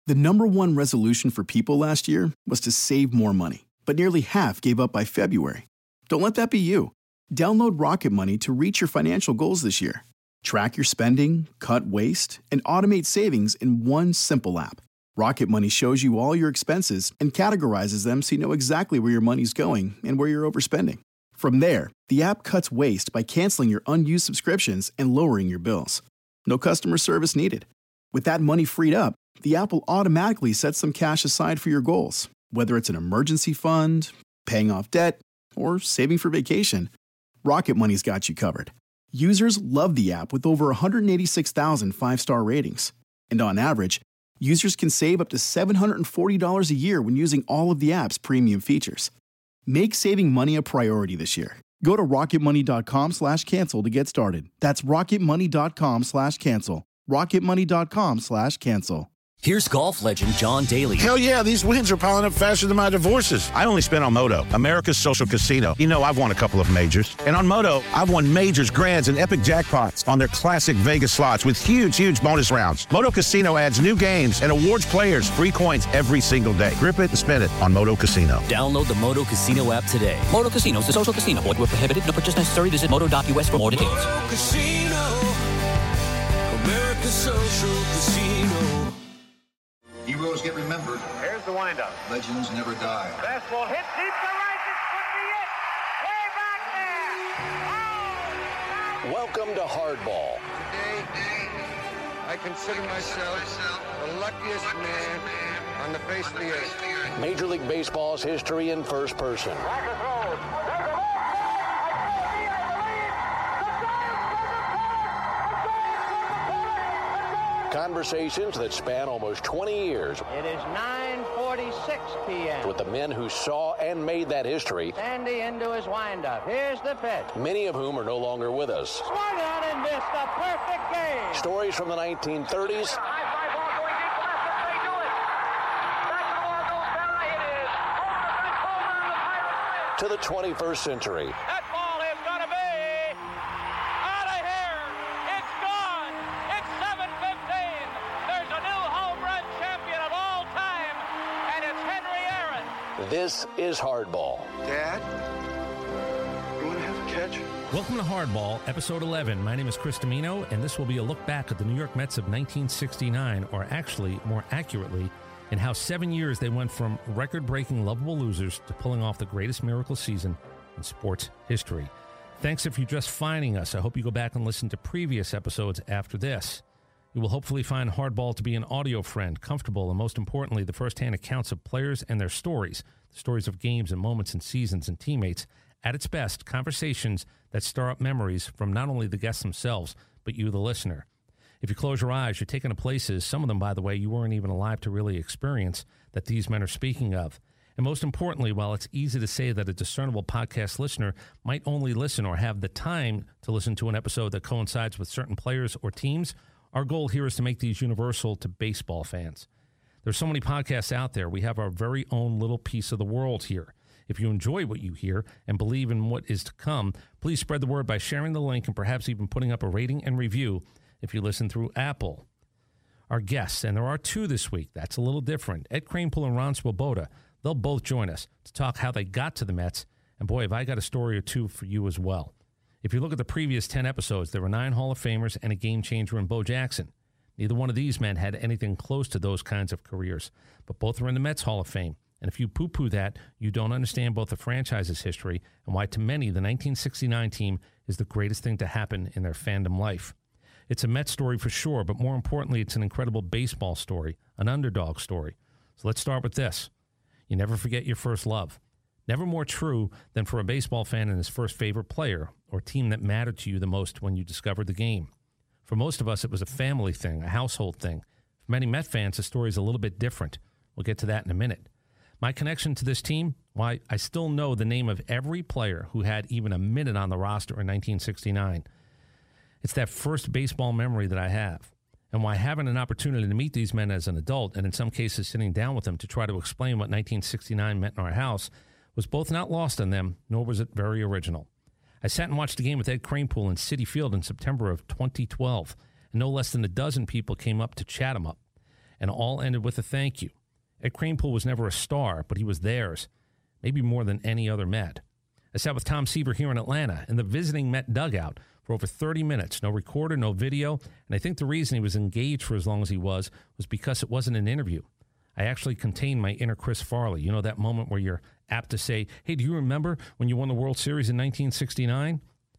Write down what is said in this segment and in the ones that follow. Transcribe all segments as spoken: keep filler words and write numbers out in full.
The number one resolution for people last year was to save more money, but nearly half gave up by February. Don't let that be you. Download Rocket Money to reach your financial goals this year. Track your spending, cut waste, and automate savings in one simple app. Rocket Money shows you all your expenses and categorizes them so you know exactly where your money's going and where you're overspending. From there, the app cuts waste by canceling your unused subscriptions and lowering your bills. No customer service needed. With that money freed up, the app will automatically set some cash aside for your goals, whether it's an emergency fund, paying off debt, or saving for vacation. Rocket Money's got you covered. Users love the app with over one hundred eighty-six thousand five-star ratings. And on average, users can save up to seven hundred forty dollars a year when using all of the app's premium features. Make saving money a priority this year. Go to rocketmoney.com slash cancel to get started. That's rocketmoney.com slash cancel. rocketmoney.com slash cancel. Here's golf legend John Daly. Hell yeah, these wins are piling up faster than my divorces. I only spent on Moto, America's social casino. You know, I've won a couple of majors. And on Moto, I've won majors, grands, and epic jackpots on their classic Vegas slots with huge, huge bonus rounds. Moto Casino adds new games and awards players free coins every single day. Grip it and spin it on Moto Casino. Download the Moto Casino app today. Moto Casino is a social casino. Void where prohibited. No purchase necessary. Visit moto dot u s for more details. Moto Casino, America's social casino. Heroes get remembered. Here's the windup. Legends never die. Fastball hit deep to right. This could be it. Way back there. Oh, welcome to Hardball. Today, I consider myself the luckiest man on the face of the earth. Major League Baseball's history in first person. Conversations that span almost twenty years. It is nine forty-six p.m. with the men who saw and made that history. Sandy into his windup. Here's the pitch. Many of whom are no longer with us. Swung on and missed a perfect game. Stories from the nineteen thirties. To the twenty-first century. That ball is going to be out of here. It's gone. It's seven fifteen. There's a new home run champion of all time, and it's Henry Aaron. This is Hardball. Dad, you want to have a catch? Welcome to Hardball, episode eleven. My name is Chris Domino, and this will be a look back at the New York Mets of nineteen sixty-nine, or actually, more accurately, in how seven years they went from record-breaking lovable losers to pulling off the greatest miracle season in sports history. Thanks if you're just finding us. I hope you go back and listen to previous episodes after this. You will hopefully find Hardball to be an audio friend, comfortable, and most importantly, the first-hand accounts of players and their stories, the stories of games and moments and seasons and teammates. At its best, conversations that stir up memories from not only the guests themselves, but you, the listener. If you close your eyes, you're taken to places, some of them, by the way, you weren't even alive to really experience, that these men are speaking of. And most importantly, while it's easy to say that a discernible podcast listener might only listen or have the time to listen to an episode that coincides with certain players or teams, our goal here is to make these universal to baseball fans. There's so many podcasts out there. We have our very own little piece of the world here. If you enjoy what you hear and believe in what is to come, please spread the word by sharing the link and perhaps even putting up a rating and review if you listen through Apple. Our guests, and there are two this week, that's a little different. Ed Kranepool and Ron Swoboda, they'll both join us to talk how they got to the Mets. And boy, have I got a story or two for you as well. If you look at the previous ten episodes, there were nine Hall of Famers and a game changer in Bo Jackson. Neither one of these men had anything close to those kinds of careers, but both are in the Mets Hall of Fame. And if you poo-poo that, you don't understand both the franchise's history and why to many the nineteen sixty-nine team is the greatest thing to happen in their fandom life. It's a Mets story for sure, but more importantly, it's an incredible baseball story, an underdog story. So let's start with this. You never forget your first love. Never more true than for a baseball fan and his first favorite player or team that mattered to you the most when you discovered the game. For most of us, it was a family thing, a household thing. For many Met fans, the story is a little bit different. We'll get to that in a minute. My connection to this team, why, I still know the name of every player who had even a minute on the roster in nineteen sixty-nine. It's that first baseball memory that I have, and why having an opportunity to meet these men as an adult, and in some cases sitting down with them to try to explain what nineteen sixty-nine meant in our house, was both not lost on them, nor was it very original. I sat and watched the game with Ed Kranepool in Citi Field in September of twenty twelve, and no less than a dozen people came up to chat him up. and all ended with a thank you. Ed Kranepool was never a star, but he was theirs, maybe more than any other Met. I sat with Tom Seaver here in Atlanta in the visiting Met dugout for over thirty minutes. No recorder, no video, and I think the reason he was engaged for as long as he was was because it wasn't an interview. I actually contained my inner Chris Farley. You know that moment where you're apt to say, hey, do you remember when you won the World Series in nineteen sixty-nine?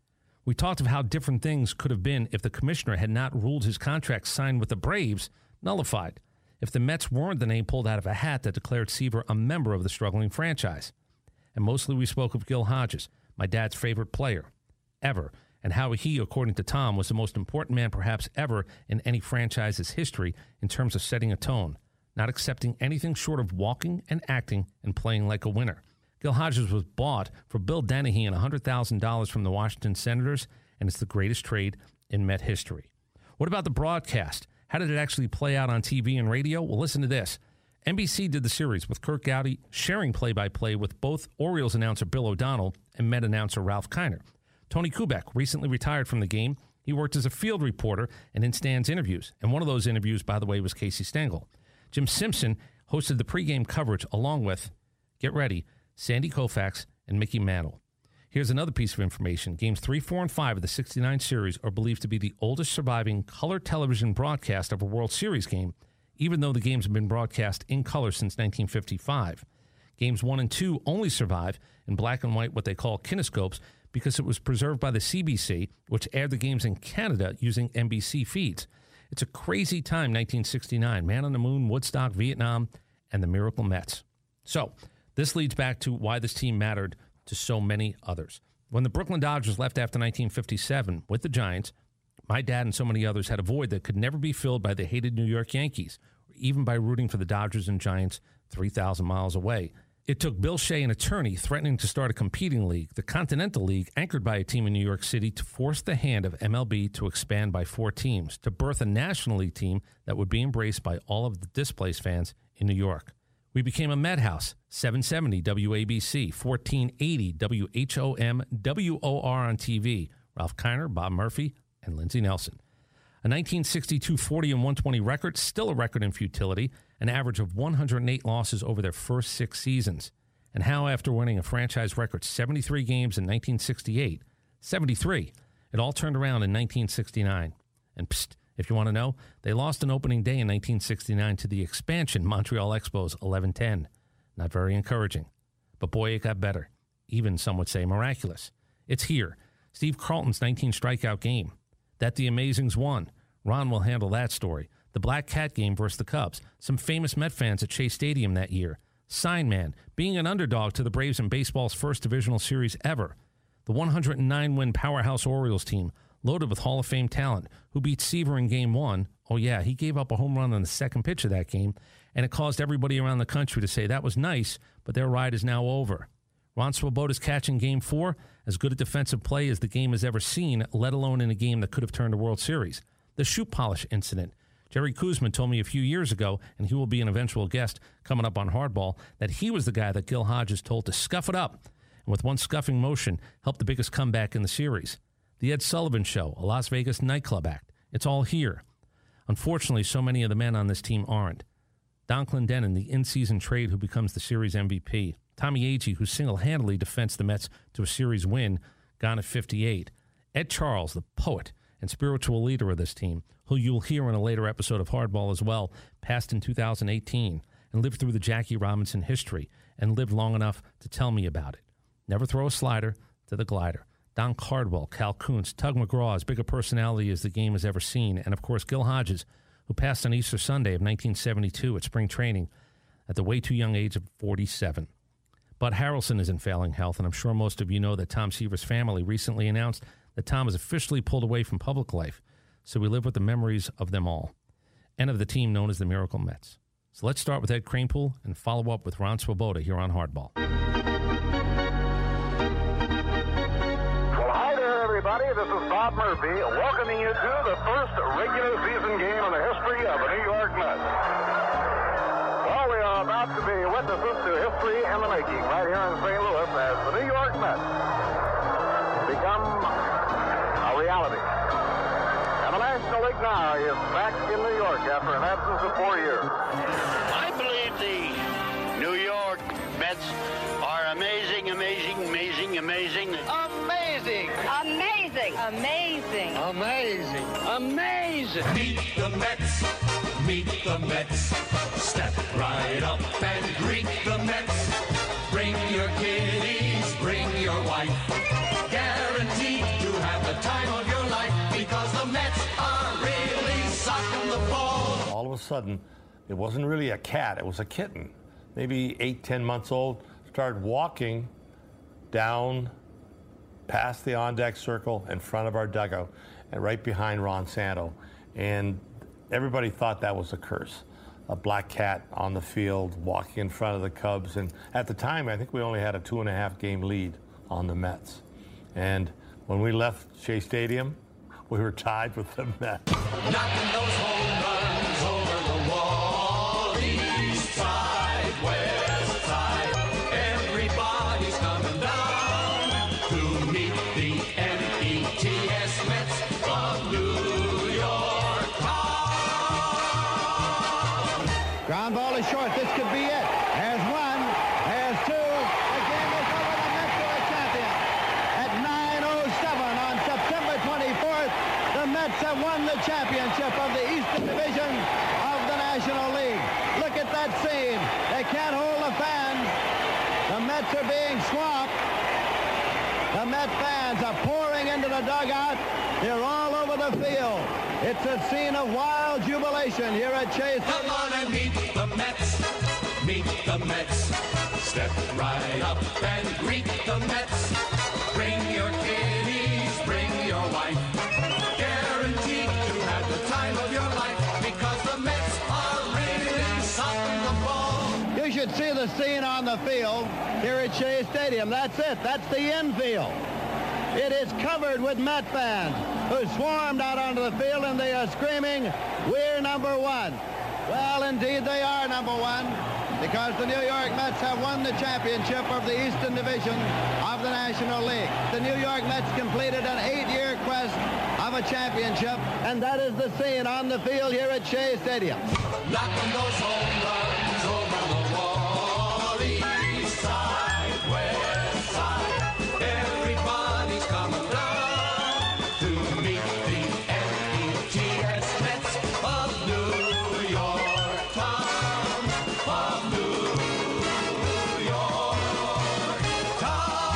We talked of how different things could have been if the commissioner had not ruled his contract signed with the Braves nullified, if the Mets weren't the name pulled out of a hat that declared Seaver a member of the struggling franchise. And mostly we spoke of Gil Hodges, my dad's favorite player ever, and how he, according to Tom, was the most important man perhaps ever in any franchise's history in terms of setting a tone, not accepting anything short of walking and acting and playing like a winner. Gil Hodges was bought for Bill Dennehy and one hundred thousand dollars from the Washington Senators, and it's the greatest trade in Met history. What about the broadcast? How did it actually play out on T V and radio? Well, listen to this. N B C did the series with Curt Gowdy sharing play-by-play with both Orioles announcer Bill O'Donnell and Met announcer Ralph Kiner. Tony Kubek recently retired from the game. He worked as a field reporter and in Stan's interviews, and one of those interviews, by the way, was Casey Stengel. Jim Simpson hosted the pregame coverage along with, get ready, Sandy Koufax and Mickey Mantle. Here's another piece of information. Games three, four, and five of the sixty-nine series are believed to be the oldest surviving color television broadcast of a World Series game, even though the games have been broadcast in color since nineteen fifty-five. Games one and two only survive in black and white, what they call kinescopes, because it was preserved by the C B C, which aired the games in Canada using N B C feeds. It's a crazy time, nineteen sixty-nine. Man on the Moon, Woodstock, Vietnam, and the Miracle Mets. So, this leads back to why this team mattered to so many others. When the Brooklyn Dodgers left after nineteen fifty-seven with the Giants, my dad and so many others had a void that could never be filled by the hated New York Yankees, or even by rooting for the Dodgers and Giants three thousand miles away. It took Bill Shea, an attorney, threatening to start a competing league, the Continental League, anchored by a team in New York City, to force the hand of M L B to expand by four teams, to birth a National League team that would be embraced by all of the displaced fans in New York. We became a Met House, seven seventy W A B C, fourteen eighty W H O M, W O R on T V, Ralph Kiner, Bob Murphy, and Lindsey Nelson. A nineteen sixty-two forty and one twenty record, still a record in futility, an average of one hundred eight losses over their first six seasons. And how, after winning a franchise record seventy-three games in nineteen sixty-eight, seventy-three, it all turned around in nineteen sixty-nine. And psst, if you want to know, they lost an opening day in nineteen sixty-nine to the expansion Montreal Expos eleven ten. Not very encouraging. But boy, it got better. Even, some would say, miraculous. It's here. Steve Carlton's nineteen strikeout game. That the Amazings won. Ron will handle that story. The Black Cat game versus the Cubs. Some famous Met fans at Shea Stadium that year. Sign Man, being an underdog to the Braves in baseball's first divisional series ever. The one hundred nine win powerhouse Orioles team, loaded with Hall of Fame talent, who beat Seaver in game one. Oh yeah, he gave up a home run on the second pitch of that game, and it caused everybody around the country to say that was nice, but their ride is now over. Ron Swoboda's catch in Game four, as good a defensive play as the game has ever seen, let alone in a game that could have turned a World Series. The shoe polish incident. Jerry Koosman told me a few years ago, and he will be an eventual guest coming up on Hardball, that he was the guy that Gil Hodges told to scuff it up, and with one scuffing motion, helped the biggest comeback in the series. The Ed Sullivan Show, a Las Vegas nightclub act. It's all here. Unfortunately, so many of the men on this team aren't. Don Clendenin, the in-season trade who becomes the series M V P. Tommy Agee, who single-handedly defends the Mets to a series win, gone at fifty-eight. Ed Charles, the poet and spiritual leader of this team, who you'll hear in a later episode of Hardball as well, passed in two thousand eighteen and lived through the Jackie Robinson history and lived long enough to tell me about it. Never throw a slider to the glider. Don Cardwell, Cal Kuntz, Tug McGraw, as big a personality as the game has ever seen, and of course Gil Hodges, who passed on Easter Sunday of nineteen seventy-two at spring training at the way too young age of forty-seven. Bud Harrelson is in failing health, and I'm sure most of you know that Tom Seaver's family recently announced that Tom is officially pulled away from public life, so we live with the memories of them all, and of the team known as the Miracle Mets. So let's start with Ed Kranepool and follow up with Ron Swoboda here on Hardball. Everybody, this is Bob Murphy welcoming you to the first regular season game in the history of the New York Mets. Well, we are about to be witnesses to history in the making right here in Saint Louis as the New York Mets become a reality. And the National League now. He is back in New York after an absence of four years. I believe the New York Mets are amazing, amazing, amazing, amazing. Amazing. Amazing. Amazing. Amazing. Amazing. Meet the Mets. Meet the Mets. Step right up and greet the Mets. Bring your kiddies, bring your wife. Guaranteed to have the time of your life because the Mets are really socking the ball. All of a sudden, it wasn't really a cat, it was a kitten. Maybe eight, ten months old, started walking down past the on-deck circle in front of our dugout and right behind Ron Santo. And everybody thought that was a curse. A black cat on the field walking in front of the Cubs. And at the time, I think we only had a two and a half game lead on the Mets. And when we left Shea Stadium, we were tied with the Mets. Knocking those home runs over the wall. East side, west side. Everybody's coming down to meet the M E T S Mets of New York town. Ground ball is short. This could be it. There's one. There's two. The game is over. The Mets are a champion. At nine oh seven on September twenty-fourth, the Mets have won the championship of the Eastern Division of the National League. Look at that scene. They can't hold the fans. The Mets are being swamped. The Met fans are pouring into the dugout. They're all over the field. It's a scene of wild jubilation here at Chase. Come on and meet the Mets. Meet the Mets. Step right up and greet the Mets. Bring your kiddies, bring your wife. Guaranteed to have the time of your life because the Mets are really socking the ball. You should see the scene on the field here at Shea Stadium. That's it. That's the infield. It is covered with Met fans who swarmed out onto the field and they are screaming, "We're number one." Well, indeed, they are number one because the New York Mets have won the championship of the Eastern Division of the National League. The New York Mets completed an eight-year quest of a championship, and that is the scene on the field here at Shea Stadium. Knocking those home runs over the wall. East side, west side. Everybody's coming down to meet the M E T S Mets of New York town. Of New York town.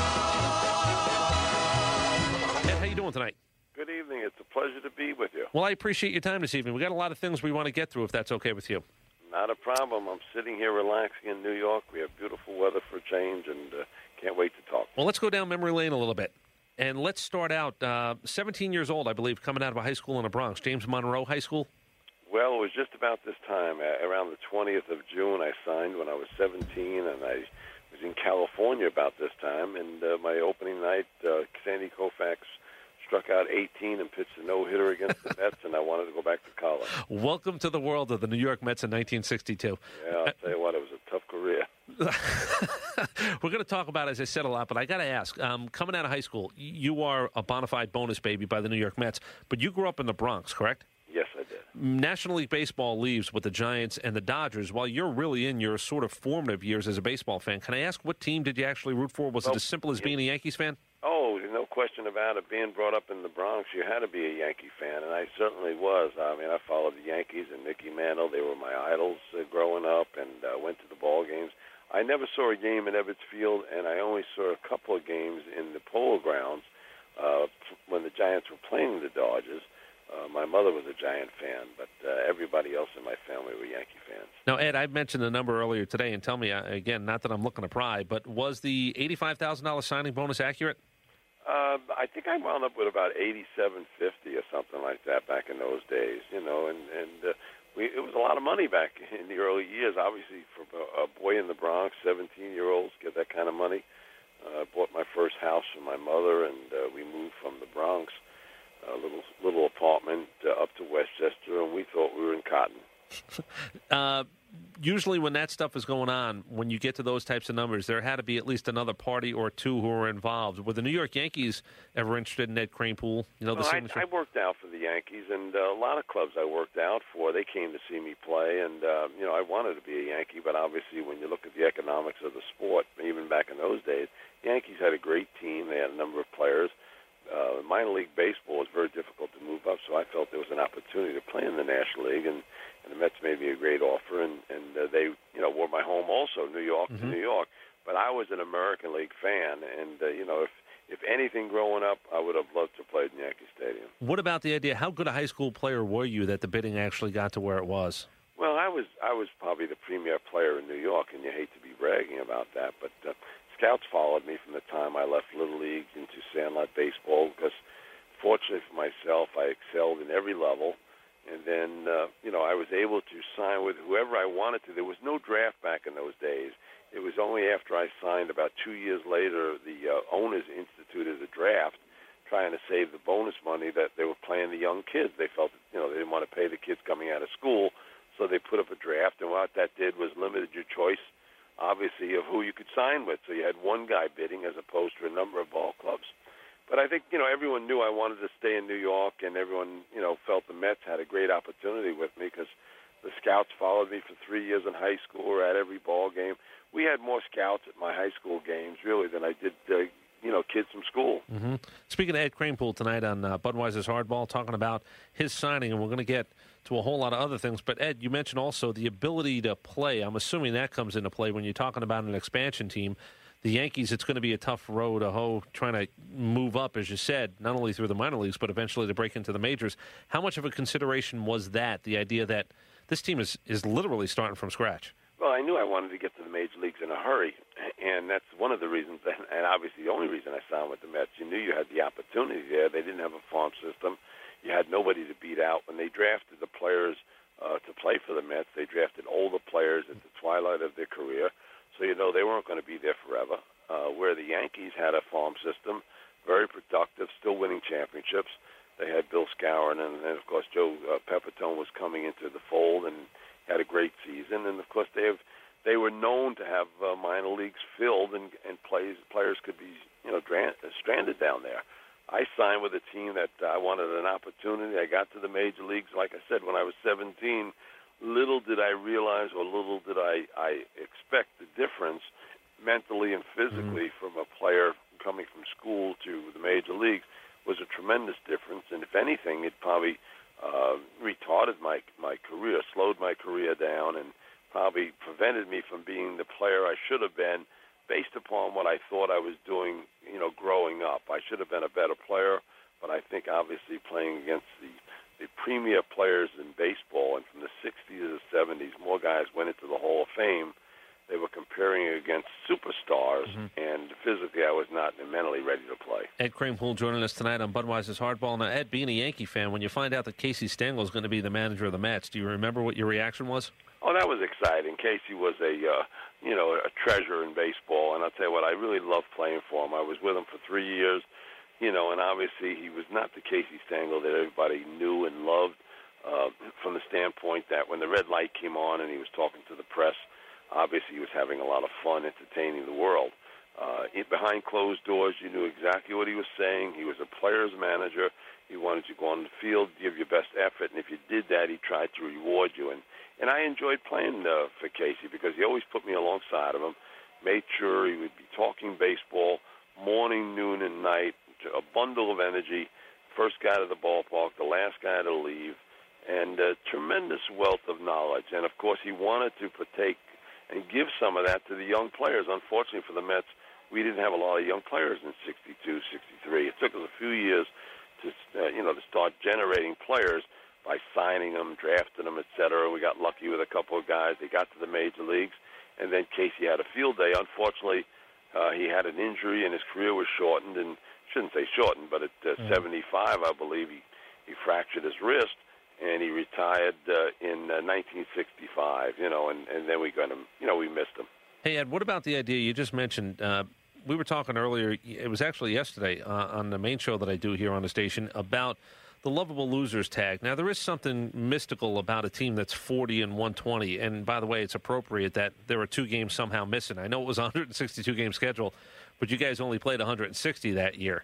Ed, how you doing tonight? Good evening. It's a pleasure to be with you. Well, I appreciate your time this evening. We got a lot of things we want to get through, if that's okay with you. Not a problem. I'm sitting here relaxing in New York. We have beautiful weather for a change, and uh, can't wait to talk. Well, let's go down memory lane a little bit. And let's start out, uh, seventeen years old, I believe, coming out of a high school in the Bronx, James Monroe High School. Well, it was just about this time. Uh, around the twentieth of June, I signed when I was seventeen, and I was in California about this time. And uh, my opening night, uh, Sandy Koufax struck out eighteen and pitched a no-hitter against the Mets, and I wanted to go back to college. Welcome to the world of the New York Mets in nineteen sixty-two. Yeah, I'll tell you what, it was a tough career. We're going to talk about, as I said, a lot, but I got to ask, um, coming out of high school, you are a bona fide bonus baby by the New York Mets, but you grew up in the Bronx, correct? Yes, I did. National League Baseball leaves with the Giants and the Dodgers. While you're really in your sort of formative years as a baseball fan, can I ask what team did you actually root for? Was well, it as simple as being a Yankees fan? Oh, no question about it. Being brought up in the Bronx, you had to be a Yankee fan, and I certainly was. I mean, I followed the Yankees and Mickey Mantle. They were my idols uh, growing up, and uh, went to the ball games. I never saw a game at Ebbets Field, and I only saw a couple of games in the Polo Grounds uh, when the Giants were playing the Dodgers. Uh, my mother was a Giant fan, but uh, everybody else in my family were Yankee fans. Now, Ed, I mentioned the number earlier today, and tell me, uh, again, not that I'm looking to pry, but was the eighty-five thousand dollars signing bonus accurate? Uh, I think I wound up with about eighty-seven fifty or something like that back in those days, you know, and, and uh, we, it was a lot of money back in the early years. Obviously, for a boy in the Bronx, seventeen-year-olds get that kind of money. I uh, bought my first house for my mother, and uh, we moved from the Bronx, a little little apartment uh, up to Westchester, and we thought we were in Cotton. uh, usually when that stuff is going on, when you get to those types of numbers, there had to be at least another party or two who were involved. Were the New York Yankees ever interested in Ed Kranepool? You know, the well, signature? I, I worked out for the Yankees, and uh, a lot of clubs I worked out for, they came to see me play, and, uh, you know, I wanted to be a Yankee, but obviously when you look at the economics of the sport, even back in those days, the Yankees had a great team. They had a number of players. Uh, minor league baseball was very difficult to move up, so I felt there was an opportunity to play in the National League, and, and the Mets made me a great offer, and, and uh, they, you know, were my home also, New York mm-hmm. to New York. But I was an American League fan, and, uh, you know, if, if anything growing up, I would have loved to play in Yankee Stadium. What about the idea, how good a high school player were you that the bidding actually got to where it was? Well, I was I was probably the premier player in New York, and you hate to be bragging about that, but uh, scouts followed me from the time I left Little League into Sandlot Baseball because, fortunately for myself, I excelled in every level. And then, uh, you know, I was able to sign with whoever I wanted to. There was no draft back in those days. It was only after I signed, about two years later, the uh, owners instituted a draft trying to save the bonus money that they were playing the young kids. They felt that, you know, they didn't want to pay the kids coming out of school, so they put up a draft. And what that did was limited your choice, obviously, of who you could sign with. So you had one guy bidding as opposed to a number of ball clubs. But I think, you know, everyone knew I wanted to stay in New York, and everyone, you know, felt the Mets had a great opportunity with me because the scouts followed me for three years in high school or at every ball game. We had more scouts at my high school games, really, than I did, uh, you know, kids from school. Mm-hmm. Speaking of Ed Kranepool tonight on uh, Budweiser's Hardball, talking about his signing, and we're going to get to a whole lot of other things. But, Ed, you mentioned also the ability to play. I'm assuming that comes into play when you're talking about an expansion team. The Yankees, it's going to be a tough road to hoe, trying to move up, as you said, not only through the minor leagues, but eventually to break into the majors. How much of a consideration was that, the idea that this team is, is literally starting from scratch? Well, I knew I wanted to get to the major leagues in a hurry, and that's one of the reasons, and obviously the only reason I signed with the Mets. You knew you had the opportunity there. They didn't have a farm system. You had nobody to beat out. When they drafted the players uh, to play for the Mets, they drafted older players at the twilight of their career. So, you know, they weren't going to be there forever. Uh, where the Yankees had a farm system, very productive, still winning championships. They had Bill Skowron, and then, of course, Joe uh, Pepitone was coming into the fold and had a great season. And, of course, they have they were known to have uh, minor leagues filled, and, and plays, players could be, you know, dran- stranded down there. I signed with a team that uh, I wanted an opportunity. I got to the major leagues, like I said, when I was seventeen. Little did I realize, or little did I, I expect the difference mentally and physically mm-hmm. from a player coming from school to the major leagues was a tremendous difference. And if anything, it probably uh, retarded my my career, slowed my career down, and probably prevented me from being the player I should have been based upon what I thought I was doing, you know, growing up. I should have been a better player, but I think obviously playing against the the premier players in baseball, and from the sixties to the seventies, more guys went into the Hall of Fame. They were comparing against superstars, mm-hmm. and physically I was not mentally ready to play. Ed Kranepool joining us tonight on Budweiser's Hardball. Now, Ed, being a Yankee fan, when you find out that Casey Stengel is going to be the manager of the Mets, do you remember what your reaction was? Oh, that was exciting. Casey was a, uh, you know, a treasure in baseball, and I'll tell you what, I really loved playing for him. I was with him for three years. You know, and obviously he was not the Casey Stengel that everybody knew and loved uh, from the standpoint that when the red light came on and he was talking to the press, obviously he was having a lot of fun entertaining the world. Uh, behind closed doors, you knew exactly what he was saying. He was a player's manager. He wanted you to go on the field, give your best effort, and if you did that, he tried to reward you. And, and I enjoyed playing uh, for Casey because he always put me alongside of him, made sure he would be talking baseball morning, noon, and night, a bundle of energy, first guy to the ballpark, the last guy to leave, and a tremendous wealth of knowledge. And, of course, he wanted to partake and give some of that to the young players. Unfortunately for the Mets, we didn't have a lot of young players in sixty-two, sixty-three. It took us a few years to, uh, you know, to start generating players by signing them, drafting them, et cetera. We got lucky with a couple of guys. They got to the major leagues, and then Casey had a field day. Unfortunately, uh, he had an injury, and his career was shortened, and shouldn't say shortened, but at uh, mm. seventy-five, I believe, he, he fractured his wrist, and he retired uh, in uh, nineteen sixty-five, you know, and, and then we got him, you know, we missed him. Hey, Ed, what about the idea you just mentioned? Uh, we were talking earlier, it was actually yesterday uh, on the main show that I do here on the station, about the lovable losers tag. Now, there is something mystical about a team that's forty and one twenty. And by the way, it's appropriate that there are two games somehow missing. I know it was a one hundred sixty-two game schedule, but you guys only played one hundred sixty that year.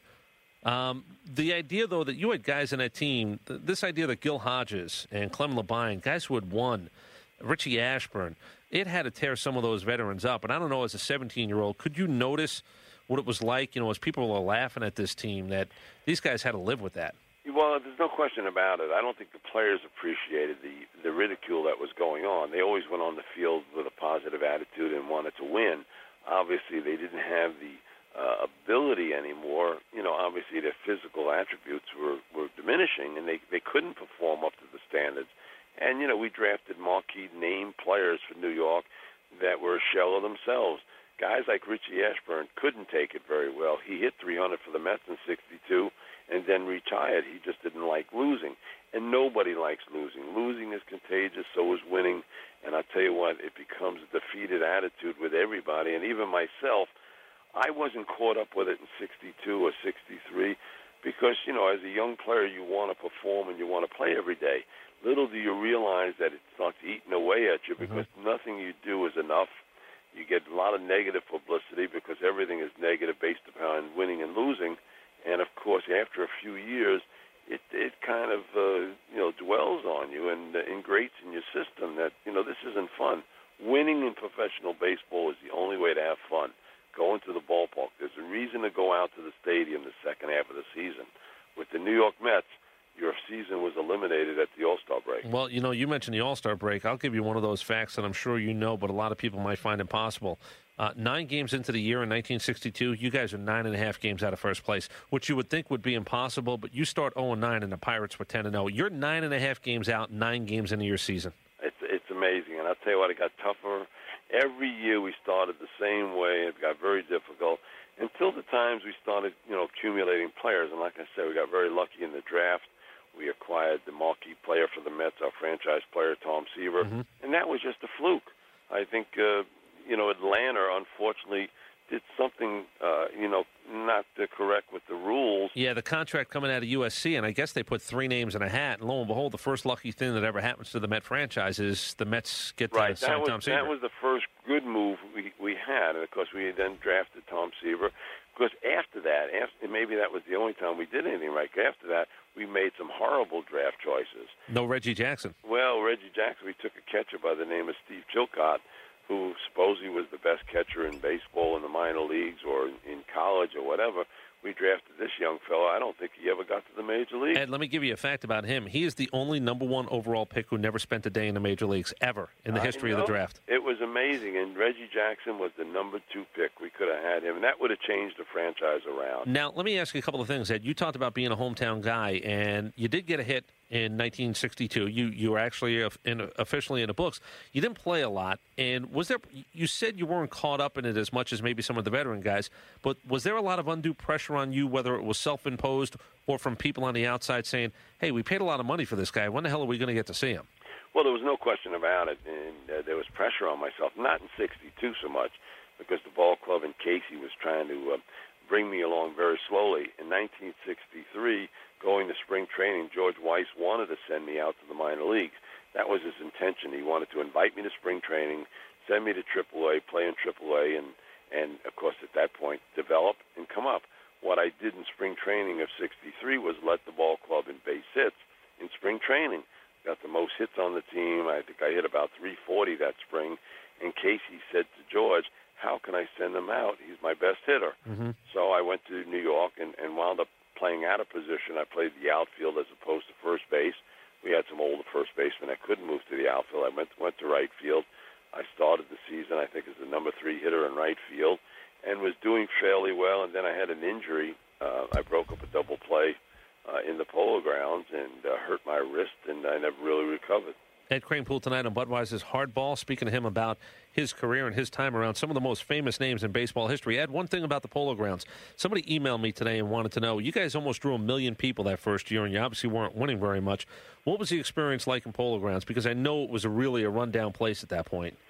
Um, the idea, though, that you had guys in that team, th- this idea that Gil Hodges and Clem Labine, guys who had won, Richie Ashburn, it had to tear some of those veterans up. And I don't know, as a seventeen-year-old, could you notice what it was like, you know, as people were laughing at this team, that these guys had to live with that? Well, there's no question about it. I don't think the players appreciated the, the ridicule that was going on. They always went on the field with a positive attitude and wanted to win. Obviously, they didn't have the uh, ability anymore. You know, obviously their physical attributes were, were diminishing, and they, they couldn't perform up to the standards. And, you know, we drafted marquee name players for New York that were a shell of themselves. Guys like Richie Ashburn couldn't take it very well. He hit three hundred for the Mets in sixty-two and then retired. He just didn't like losing. And nobody likes losing. Losing is contagious, so is winning. And I'll tell you what, it becomes a defeated attitude with everybody. And even myself, I wasn't caught up with it in sixty-two or sixty-three because, you know, as a young player, you want to perform and you want to play every day. Little do you realize that it starts eating away at you because mm-hmm. nothing you do is enough. You get a lot of negative publicity because everything is negative based upon winning and losing. And, of course, after a few years, it it kind of, uh, you know, dwells on you and uh, ingrates in your system that, you know, this isn't fun. Winning in professional baseball is the only way to have fun. Going to the ballpark. There's a reason to go out to the stadium the second half of the season. With the New York Mets, your season was eliminated at the All-Star break. Well, you know, you mentioned the All-Star break. I'll give you one of those facts that I'm sure you know, but a lot of people might find impossible. Uh, nine games into the year in nineteen sixty-two, you guys are nine and a half games out of first place, which you would think would be impossible, but you start oh and nine and the Pirates were ten and oh. You're nine and a half games out, nine games into your season. It's it's amazing, and I'll tell you what, it got tougher. Every year we started the same way. It got very difficult until the times we started, you know, accumulating players. And like I said, we got very lucky in the draft. We acquired the marquee player for the Mets, our franchise player, Tom Seaver, mm-hmm. and that was just a fluke. I think, uh, you know, Atlanta, unfortunately, did something, uh, you know, not uh, correct with the rules. Yeah, the contract coming out of U S C, and I guess they put three names in a hat, and lo and behold, the first lucky thing that ever happens to the Met franchise is the Mets get to right. sign was, Tom Seaver. That was the first good move we, we had, and, of course, we then drafted Tom Seaver. Because after that, after, maybe that was the only time we did anything right. After that, we made some horrible draft choices. No Reggie Jackson. Well, Reggie Jackson, we took a catcher by the name of Steve Chilcott, who supposedly was the best catcher in baseball in the minor leagues or in college or whatever. We drafted this young fellow. I don't think he ever got to the major league. Ed, let me give you a fact about him. He is the only number one overall pick who never spent a day in the major leagues, ever, in the history know, of the draft. It was amazing, and Reggie Jackson was the number two pick. We could have had him, and that would have changed the franchise around. Now, let me ask you a couple of things, Ed. You talked about being a hometown guy, and you did get a hit in nineteen sixty-two. You you were actually in, officially in the books. You didn't play a lot, and was there? You said you weren't caught up in it as much as maybe some of the veteran guys, but was there a lot of undue pressure on you, whether it was self-imposed or from people on the outside saying, hey, we paid a lot of money for this guy. When the hell are we going to get to see him? Well, there was no question about it, and uh, there was pressure on myself, not in sixty-two so much, because the ball club in Casey was trying to uh, bring me along very slowly. In nineteen sixty-three, going to spring training, George Weiss wanted to send me out to the minor leagues. That was his intention. He wanted to invite me to spring training, send me to triple A, play in triple A, and, and of course, at that point, develop and come up. What I did in spring training of sixty-three was let the ball club in base hits in spring training. Got the most hits on the team. I think I hit about three forty that spring. And Casey said to George, how can I send him out? He's my best hitter. Mm-hmm. So I went to New York and, and wound up playing out of position. I played the outfield as opposed to first base. We had some older first basemen that couldn't move to the outfield. I went, went to right field. I started the season, I think, as the number three hitter in right field and was doing fairly well. And then I had an injury. Uh, I broke up a double play uh, in the Polo Grounds and uh, hurt my wrist, and I never really recovered. Ed Kranepool tonight on Budweiser's Hardball, speaking to him about his career and his time around some of the most famous names in baseball history. Ed, one thing about the Polo Grounds. Somebody emailed me today and wanted to know, you guys almost drew a million people that first year, and you obviously weren't winning very much. What was the experience like in Polo Grounds? Because I know it was a really a rundown place at that point.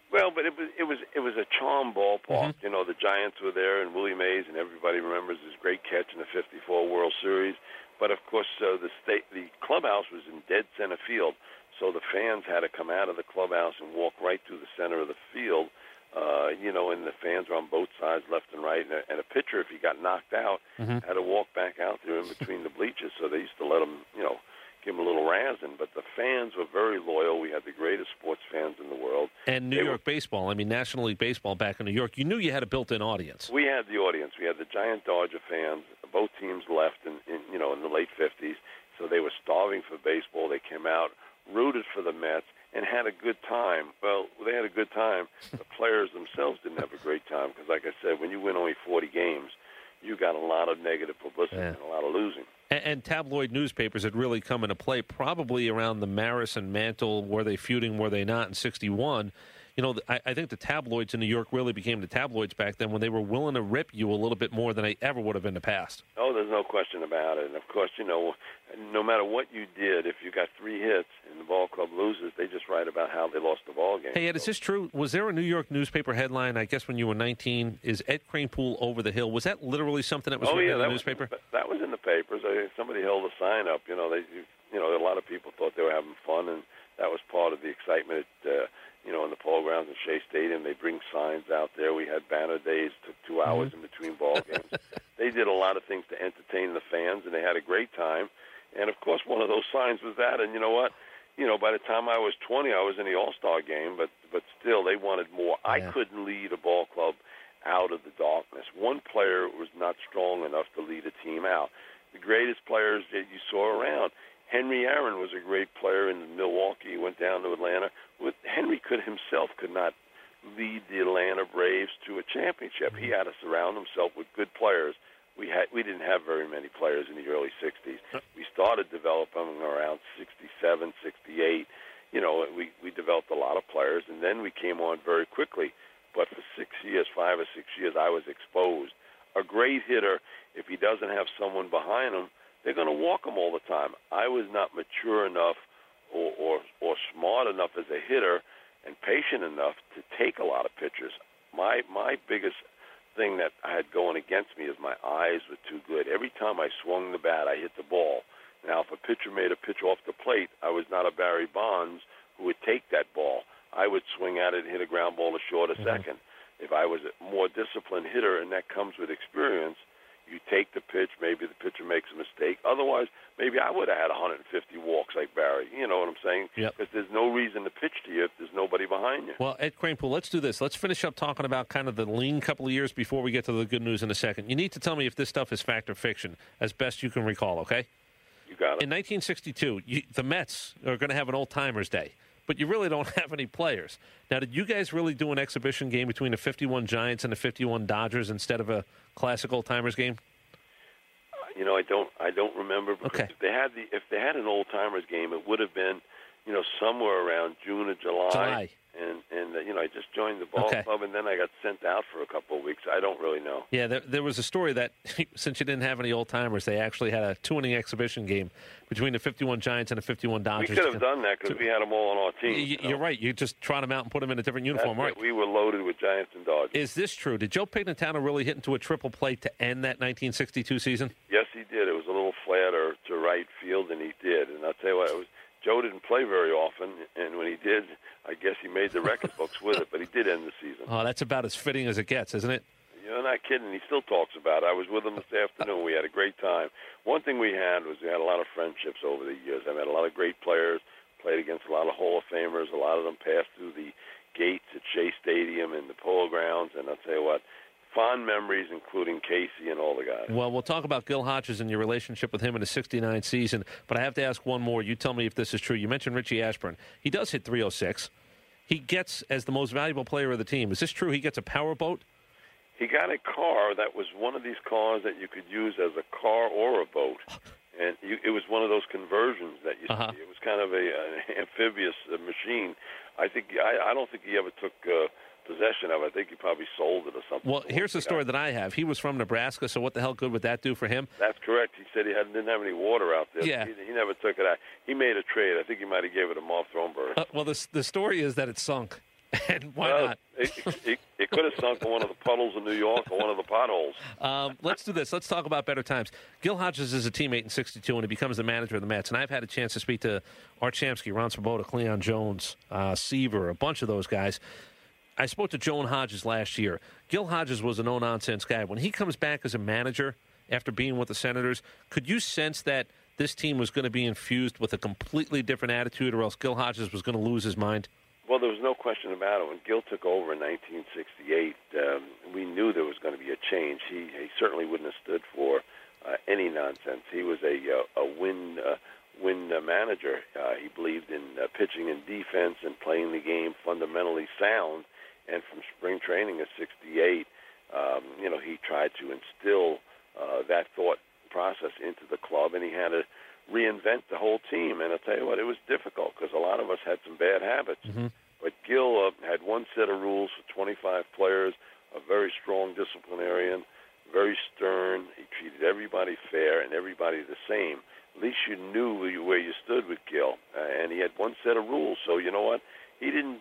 Well, but it was it was it was a charm ballpark. Mm-hmm. You know, the Giants were there, and Willie Mays, and everybody remembers his great catch in the fifty-four World Series. But of course, uh, the state, the clubhouse was in dead center field, so the fans had to come out of the clubhouse and walk right through the center of the field. Uh, you know, and the fans were on both sides, left and right. And a, and a pitcher, if he got knocked out, mm-hmm. had to walk back out there in between the bleachers. So they used to let him, you know, give him a little razzing. But the fans were very loyal. We had the greatest sports fans in the world. And New They York were, baseball, I mean, National League Baseball back in New York, you knew you had a built-in audience. We had the audience. We had the Giant Dodger fans. Both teams left in, in you know, in the late fifties. So they were starving for baseball. They came out, rooted for the Mets, and had a good time. Well, they had a good time. The players themselves didn't have a great time because, like I said, when you win only forty games, you got a lot of negative publicity Yeah. and a lot of losing. And, and tabloid newspapers had really come into play probably around the Maris and Mantle. Were they feuding, were they not, in sixty-one? You know, I, I think the tabloids in New York really became the tabloids back then when they were willing to rip you a little bit more than they ever would have in the past. Oh, there's no question about it. And, of course, you know, no matter what you did, if you got three hits and the ball club loses, they just write about how they lost the ball game. Hey, Ed, is this true? Was there a New York newspaper headline, I guess when you were nineteen, is Ed Kranepool over the hill? Was that literally something that was oh, written yeah, in the that newspaper? Was, that was in the papers. I, somebody held a sign up. You know, they, you know, a lot of people thought they were having fun, and that was part of the excitement. Uh, you know, in the polo grounds in Shea Stadium, they bring signs out there. We had banner days, took two hours Mm-hmm. in between ball games. They did a lot of things to entertain the fans, and they had a great time. And, of course, one of those signs was that. And you know what? You know, by the time I was twenty, I was in the All-Star game, but, but still, they wanted more. Yeah. I couldn't lead a ball club out of the darkness. One player was not strong enough to lead a team out. The greatest players that you saw around, Henry Aaron was a great player in Milwaukee. He went down to Atlanta. With Henry could himself could not lead the Atlanta Braves to a championship. He had to surround himself with good players. We had we didn't have very many players in the early sixties. We started developing around sixty-seven, sixty-eight. You know, we we developed a lot of players, and then we came on very quickly. But for six years, five or six years, I was exposed. A great hitter, if he doesn't have someone behind him, they're going to walk him all the time. I was not mature enough or, or, or smart enough as a hitter and patient enough to take a lot of pitchers. My my biggest thing that I had going against me is my eyes were too good. Every time I swung the bat, I hit the ball. Now, if a pitcher made a pitch off the plate, I was not a Barry Bonds who would take that ball. I would swing at it and hit a ground ball to short a mm-hmm. second. If I was a more disciplined hitter, and that comes with experience, you take the pitch, maybe the pitcher makes a mistake. Otherwise, maybe I would have had one hundred fifty walks like Barry. You know what I'm saying? Yep. Because there's no reason to pitch to you if there's nobody behind you. Well, Ed Kranepool, let's do this. Let's finish up talking about kind of the lean couple of years before we get to the good news in a second. You need to tell me if this stuff is fact or fiction, as best you can recall, okay? You got it. In nineteen sixty-two, you, the Mets are going to have an old-timers day, but you really don't have any players. Now, did you guys really do an exhibition game between the fifty-one Giants and the fifty-one Dodgers instead of a classic old-timers game? You know, I don't. I don't remember. Because Okay. If they had the, if they had an old timers game, it would have been, you know, somewhere around June or July. July. And and uh, you know, I just joined the ball Okay. club, and then I got sent out for a couple of weeks. I don't really know. Yeah, there, there was a story that since you didn't have any old-timers, they actually had a two-inning exhibition game between the fifty-one Giants and the fifty-one We Dodgers. could have done that because we had them all on our team. Y- you know? You're right. You just trot them out and put them in a different uniform, That's right? it. We were loaded with Giants and Dodgers. Is this true? Did Joe Pignatano really hit into a triple play to end that nineteen sixty-two season? Yes, he did. It was a little flatter to right field, and he did. And I'll tell you what, it was, Joe didn't play very often, and when he did, I guess he made the record books with it, but he did end the season. Oh, that's about as fitting as it gets, isn't it? You're not kidding. He still talks about it. I was with him this afternoon. We had a great time. One thing we had was we had a lot of friendships over the years. I met a lot of great players, played against a lot of Hall of Famers. A lot of them passed through the gates at Shea Stadium and the Polo Grounds, and I'll tell you what, fond memories, including Casey and all the guys. Well, we'll talk about Gil Hodges and your relationship with him in the sixty-nine season, but I have to ask one more. You tell me if this is true. You mentioned Richie Ashburn. He does hit three oh six. He gets, as the most valuable player of the team, is this true? He gets a power boat? He got a car that was one of these cars that you could use as a car or a boat. And you, it was one of those conversions that you Uh-huh. see. It was kind of a, an amphibious uh, machine. I think I, I don't think he ever took uh, possession of it. I think he probably sold it or something. Well, here's the story that I have. He was from Nebraska, so what the hell good would that do for him? That's correct. He said he had, didn't have any water out there. Yeah. He, he never took it out. He made a trade. I think he might have gave it to Marv Thronberg. Uh, well, the, the story is that it sunk. And why well, not? it, it, it could have sunk in one of the puddles in New York or one of the potholes. Um, let's do this. Let's talk about better times. Gil Hodges is a teammate in sixty-two, and he becomes the manager of the Mets. And I've had a chance to speak to Art Shamsky, Ron Swoboda, Cleon Jones, uh, Seaver, a bunch of those guys. I spoke to Joan Hodges last year. Gil Hodges was a no-nonsense guy. When he comes back as a manager after being with the Senators, could you sense that this team was going to be infused with a completely different attitude, or else Gil Hodges was going to lose his mind? Well, there was no question about it. When Gil took over in nineteen sixty-eight, um, we knew there was going to be a change. He, he certainly wouldn't have stood for uh, any nonsense. He was a, uh, a win uh, win uh, manager. Uh, he believed in uh, pitching and defense and playing the game fundamentally sound. And from spring training of sixty-eight, um, you know, he tried to instill uh, that thought process into the club, and he had to reinvent the whole team. And I'll tell you what, it was difficult because a lot of us had some bad habits. Mm-hmm. But Gil uh, had one set of rules for twenty-five players, a very strong disciplinarian, very stern. He treated everybody fair and everybody the same. At least you knew where you stood with Gil. Uh, and he had one set of rules. So, you know what? He didn't,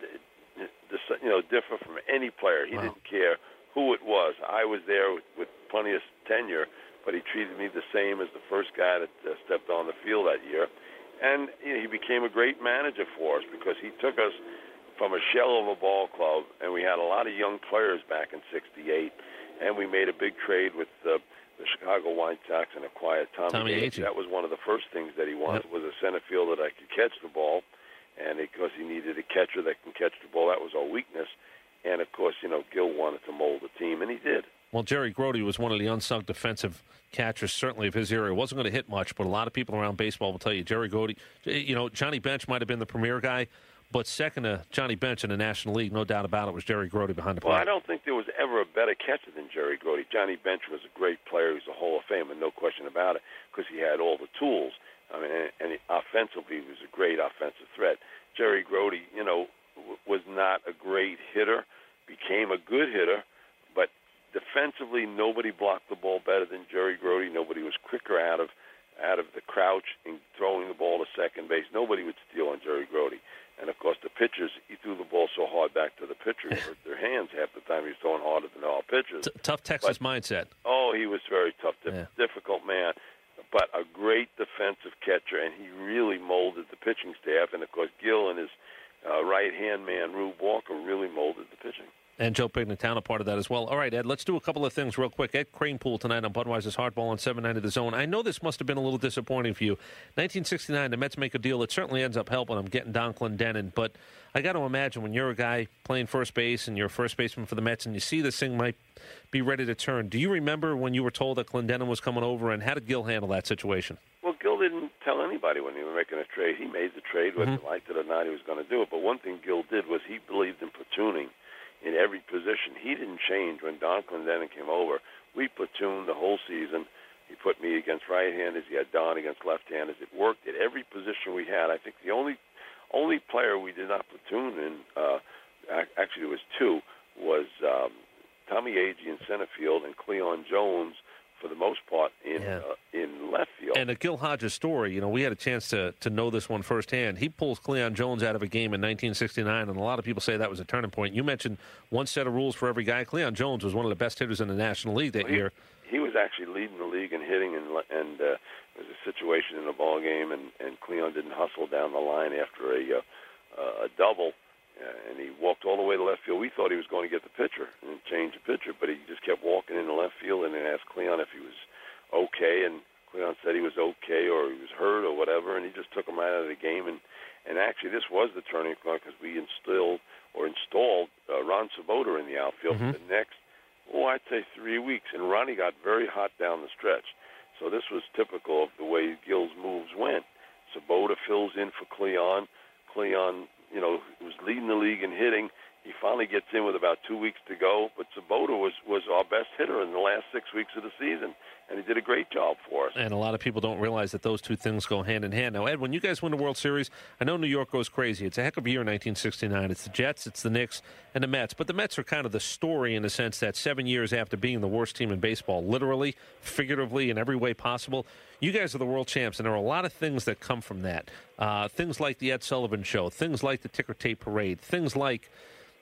you know, differ from any player. He wow. didn't care who it was. I was there with, with plenty of tenure, but he treated me the same as the first guy that uh, stepped on the field that year. And you know, he became a great manager for us because he took us from a shell of a ball club, and we had a lot of young players back in sixty-eight, and we made a big trade with uh, the Chicago White Sox and acquired Tommy, Tommy Agee. That was one of the first things that he wanted, yep. was a center fielder that could catch the ball, and because he needed a catcher that can catch the ball, that was our weakness. And, of course, you know, Gil wanted to mold the team, and he did. Well, Jerry Grody was one of the unsung defensive catchers, certainly of his era. It wasn't going to hit much, but a lot of people around baseball will tell you Jerry Grody, you know, Johnny Bench might have been the premier guy, but second to Johnny Bench in the National League, no doubt about it, was Jerry Grody behind the plate. Well, I don't think there was ever a better catcher than Jerry Grody. Johnny Bench was a great player. He was a Hall of Famer, no question about it, because he had all the tools. I mean, and, and offensively, he was a great offensive threat. Jerry Grody, you know, w- was not a great hitter, became a good hitter, but defensively, nobody blocked the ball better than Jerry Grody. Nobody was quicker out of out of the crouch and throwing the ball to second base. Nobody would steal on Jerry Grody. And, of course, the pitchers, he threw the ball so hard back to the pitchers with their hands half the time. He was throwing harder than all pitchers. T- tough Texas but, mindset. Oh, he was very tough, dif- yeah. difficult man, but a great defensive catcher, and he really molded the pitching staff. And, of course, Gil and his uh, right-hand man, Rube Walker, really molded the pitching. And Joe Pignatano, a part of that as well. All right, Ed, let's do a couple of things real quick. Ed Kranepool tonight on Budweiser's Hardball on seven ninety The Zone. I know this must have been a little disappointing for you. nineteen sixty-nine, the Mets make a deal. It certainly ends up helping them getting Don Clendenon. But I got to imagine when you're a guy playing first base and you're a first baseman for the Mets and you see this thing might be ready to turn, do you remember when you were told that Clendenon was coming over, and how did Gil handle that situation? Well, Gil didn't tell anybody when he was making a trade. He made the trade, whether Mm-hmm. he liked it or not, he was going to do it. But one thing Gil did was he believed in platooning in every position. He didn't change when Don Clendenon came over. We platooned the whole season. He put me against right-handers. He had Don against left-handers. It worked at every position we had. I think the only only player we did not platoon in, uh, actually there was two, was um, Tommy Agee in center field and Cleon Jones, for the most part, in yeah. uh, in left field. And a Gil Hodges story, you know, we had a chance to to know this one firsthand. He pulls Cleon Jones out of a game in nineteen sixty-nine, and a lot of people say that was a turning point. You mentioned one set of rules for every guy. Cleon Jones was one of the best hitters in the National League that well, he, year. He was actually leading the league in hitting, and and uh, there was a situation in a ball game, and, and Cleon didn't hustle down the line after a uh, uh, a double. Uh, and he walked all the way to left field. We thought he was going to get the pitcher and change the pitcher, but he just kept walking in the left field and then asked Cleon if he was okay, and Cleon said he was okay or he was hurt or whatever, and he just took him right out of the game. And, and actually, this was the turning point because we instilled or installed uh, Ron Swoboda in the outfield Mm-hmm. for the next, oh, I'd say three weeks. And Ronnie got very hot down the stretch. So this was typical of the way Gil's moves went. Swoboda fills in for Cleon. Cleon, you know, was leading the league in hitting. He finally gets in with about two weeks to go, but Swoboda was, was our best hitter in the last six weeks of the season, and he did a great job for us. And a lot of people don't realize that those two things go hand in hand. Now, Ed, when you guys win the World Series, I know New York goes crazy. It's a heck of a year in nineteen sixty-nine. It's the Jets, it's the Knicks, and the Mets. But the Mets are kind of the story in the sense that seven years after being the worst team in baseball, literally, figuratively, in every way possible, you guys are the world champs, and there are a lot of things that come from that. Uh, things like the Ed Sullivan Show, things like the ticker tape parade, things like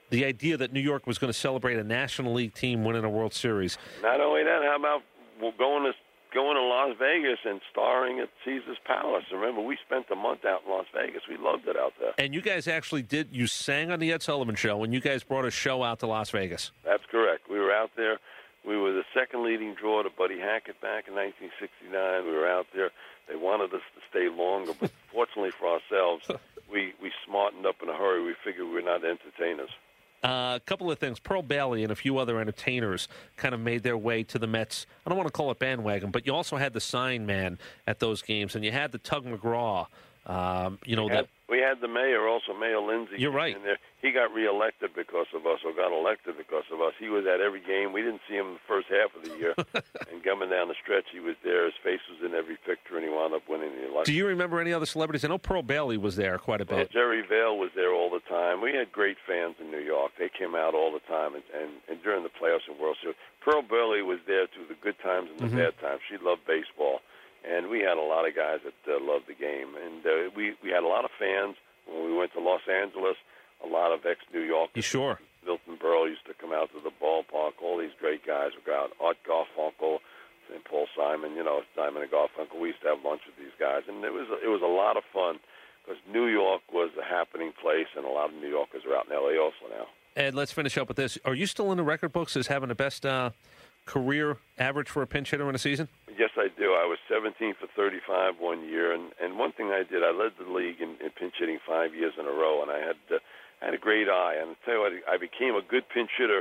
the idea that New York was going to celebrate a National League team winning a World Series. Not only that, how about going to going to Las Vegas and starring at Caesar's Palace? Remember, we spent a month out in Las Vegas. We loved it out there. And you guys actually did, you sang on the Ed Sullivan Show, and you guys brought a show out to Las Vegas. That's correct. We were out there. We were the second leading draw to Buddy Hackett back in nineteen sixty-nine. We were out there. They wanted us to stay longer, but fortunately for ourselves, we, we smartened up in a hurry. We figured we were not entertainers. Uh, a couple of things. Pearl Bailey and a few other entertainers kind of made their way to the Mets. I don't want to call it bandwagon, but you also had the sign man at those games, and you had the Tug McGraw. Um, you know we had, that we had the mayor, also Mayor Lindsay. You're right. In there. He got reelected because of us, or got elected because of us. He was at every game. We didn't see him the first half of the year, and coming down the stretch, he was there. His face was in every picture, and he wound up winning the election. Do you remember any other celebrities? I know Pearl Bailey was there quite a bit. Well, Jerry Vale was there all the time. We had great fans in New York. They came out all the time, and, and, and during the playoffs and World Series. Pearl Bailey was there through the good times and the Mm-hmm. bad times. She loved baseball. And we had a lot of guys that uh, loved the game. And uh, we, we had a lot of fans when we went to Los Angeles, a lot of ex-New Yorkers. You sure? Milton Berle used to come out to the ballpark. All these great guys would go out. Art Garfunkel and Paul Simon, you know, Simon and Garfunkel. We used to have lunch with these guys. And it was, it was a lot of fun because New York was a happening place, and a lot of New Yorkers are out in L A also now. Ed, let's finish up with this. Are you still in the record books as having the best uh, career average for a pinch hitter in a season? Yes, I do. I was seventeen for thirty-five one year, and, and one thing I did, I led the league in, in pinch hitting five years in a row, and I had uh, I had a great eye. And I'll tell you what, I became a good pinch hitter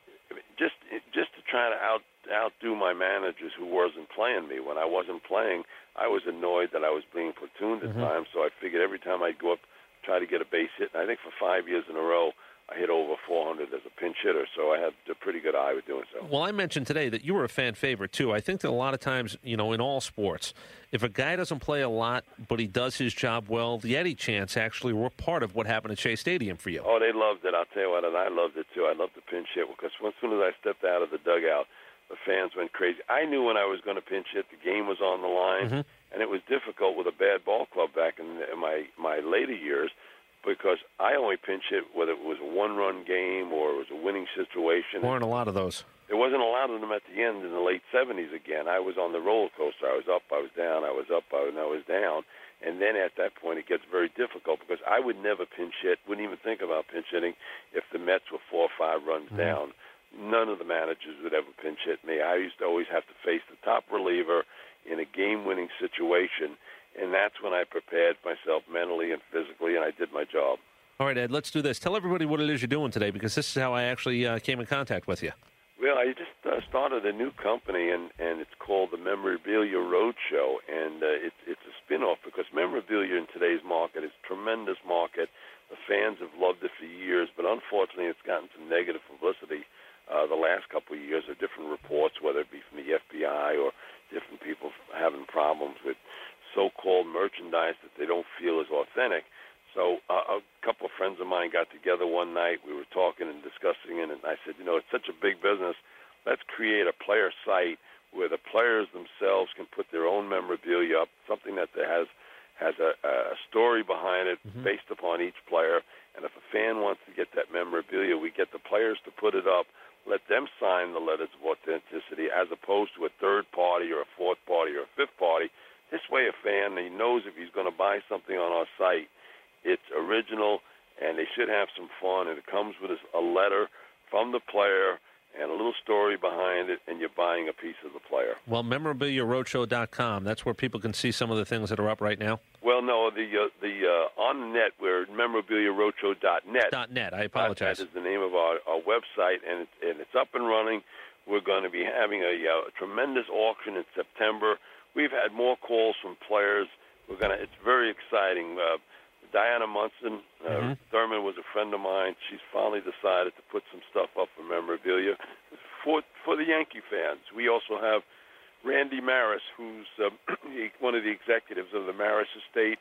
just just to try to out outdo my managers who wasn't playing me. When I wasn't playing, I was annoyed that I was being platooned at Mm-hmm. times, so I figured every time I'd go up, try to get a base hit. And I think for five years in a row, I hit over four hundred as a pinch hitter, so I had a pretty good eye with doing so. Well, I mentioned today that you were a fan favorite, too. I think that a lot of times, you know, in all sports, if a guy doesn't play a lot, but he does his job well, the Eddie chants actually were part of what happened at Shea Stadium for you. Oh, they loved it. I'll tell you what, and I loved it, too. I loved the pinch hit because as soon as I stepped out of the dugout, the fans went crazy. I knew when I was going to pinch hit, the game was on the line, Mm-hmm. and it was difficult with a bad ball club back in, in my, my later years, because I only pinch hit whether it was a one-run game or it was a winning situation. Weren't a lot of those. There wasn't a lot of them at the end in the late seventies again. I was on the roller coaster. I was up, I was down, I was up, I was, I was down. And then at that point it gets very difficult because I would never pinch hit, wouldn't even think about pinch hitting if the Mets were four or five runs Mm-hmm. down. None of the managers would ever pinch hit me. I used to always have to face the top reliever in a game-winning situation. And that's when I prepared myself mentally and physically, and I did my job. All right, Ed, let's do this. Tell everybody what it is you're doing today, because this is how I actually uh, came in contact with you. Well, I just uh, started a new company, and, and it's called the Memorabilia Roadshow, and uh, it's it's a spin-off because memorabilia in today's market is a tremendous market. The fans have loved it for years, but unfortunately it's gotten some negative publicity uh, the last couple of years of different reports, whether it be from the F B I or different people having problems with so-called merchandise that they don't feel is authentic. So uh, a couple of friends of mine got together one night. We were talking and discussing it, and I said, you know, it's such a big business. Let's create a player site where the players themselves can put their own memorabilia up, something that has has a, a story behind it Mm-hmm. based upon each player. And if a fan wants to get that memorabilia, we get the players to put it up, let them sign the letters of authenticity as opposed to a third party or a fourth party or a fifth party. This way a fan, he knows if he's going to buy something on our site, it's original, and they should have some fun, and it comes with a letter from the player and a little story behind it, and you're buying a piece of the player. Well, memorabilia roadshow dot com, that's where people can see some of the things that are up right now? Well, no, the uh, the uh, on the net, we're memorabilia roadshow dot net. .net, I apologize. That is the name of our, our website, and, it, and it's up and running. We're going to be having a, uh, a tremendous auction in September. We've had more calls from players. We're gonna. It's very exciting. Uh, Diana Munson, uh, Mm-hmm. Thurman was a friend of mine. She's finally decided to put some stuff up for memorabilia for for the Yankee fans. We also have Randy Maris, who's uh, one of the executives of the Maris estate.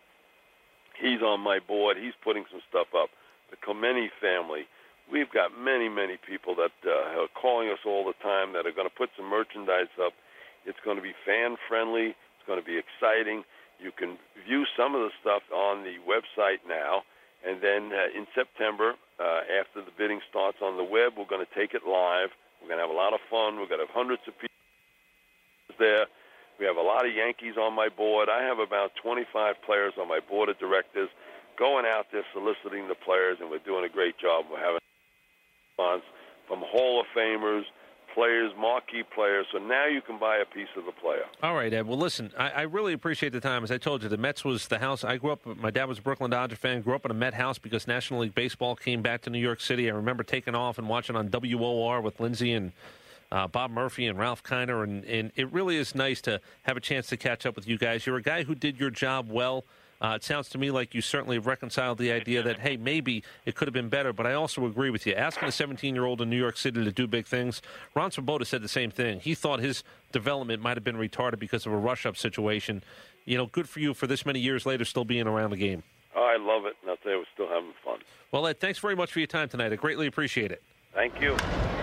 He's on my board. He's putting some stuff up. The Clemente family. We've got many, many people that uh, are calling us all the time that are going to put some merchandise up. It's going to be fan-friendly. It's going to be exciting. You can view some of the stuff on the website now, and then uh, in September, uh, after the bidding starts on the web. We're going to take it live. We're going to have a lot of fun. We're going to have hundreds of people there. We have a lot of Yankees on my board. I have about twenty-five players on my board of directors going out there soliciting the players, and we're doing a great job. We're having response from Hall of Famers, players, marquee players. So now you can buy a piece of the player. All right, Ed. Well, listen, I, I really appreciate the time. As I told you, the Mets was the house. I grew up, my dad was a Brooklyn Dodger fan, grew up in a Met house because National League Baseball came back to New York City. I remember taking off and watching on W O R with Lindsay and uh, Bob Murphy and Ralph Kiner, and, and it really is nice to have a chance to catch up with you guys. You're a guy who did your job well. Uh, it sounds to me like you certainly have reconciled the idea that, hey, maybe it could have been better, but I also agree with you. Asking a seventeen-year-old in New York City to do big things, Ron Swoboda said the same thing. He thought his development might have been retarded because of a rush-up situation. You know, good for you for this many years later still being around the game. Oh, I love it, and I'll tell you, we're still having fun. Well, Ed, thanks very much for your time tonight. I greatly appreciate it. Thank you.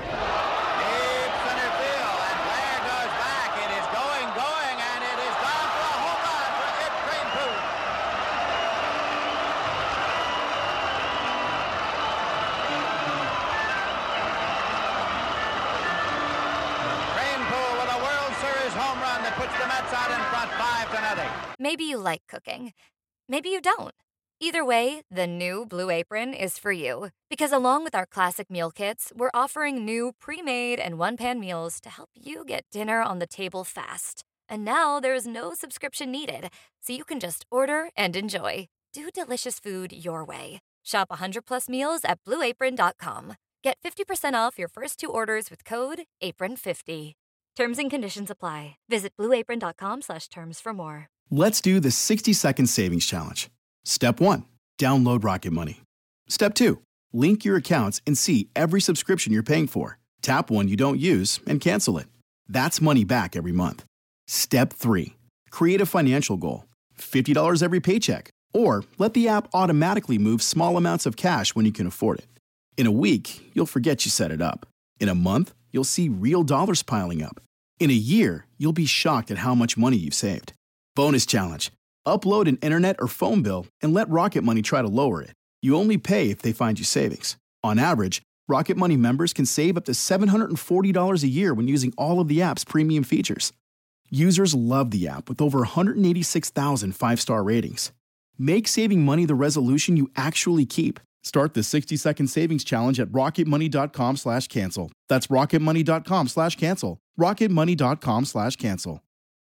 Maybe you like cooking. Maybe you don't. Either way, the new Blue Apron is for you. Because along with our classic meal kits, we're offering new pre-made and one-pan meals to help you get dinner on the table fast. And now there's no subscription needed, so you can just order and enjoy. Do delicious food your way. Shop one hundred plus meals at blue apron dot com. Get fifty percent off your first two orders with code apron fifty. Terms and conditions apply. Visit blue apron dot com slash terms for more. Let's do the sixty second savings challenge. Step one, download Rocket Money. Step two, link your accounts and see every subscription you're paying for. Tap one you don't use and cancel it. That's money back every month. Step three, create a financial goal. fifty dollars every paycheck. Or let the app automatically move small amounts of cash when you can afford it. In a week, you'll forget you set it up. In a month, you'll see real dollars piling up. In a year, you'll be shocked at how much money you've saved. Bonus challenge. Upload an internet or phone bill and let Rocket Money try to lower it. You only pay if they find you savings. On average, Rocket Money members can save up to seven hundred forty dollars a year when using all of the app's premium features. Users love the app with over one hundred eighty-six thousand five-star ratings. Make saving money the resolution you actually keep. Start the sixty second savings challenge at rocketmoney.com slash cancel. That's rocketmoney.com slash cancel. rocketmoney.com slash cancel.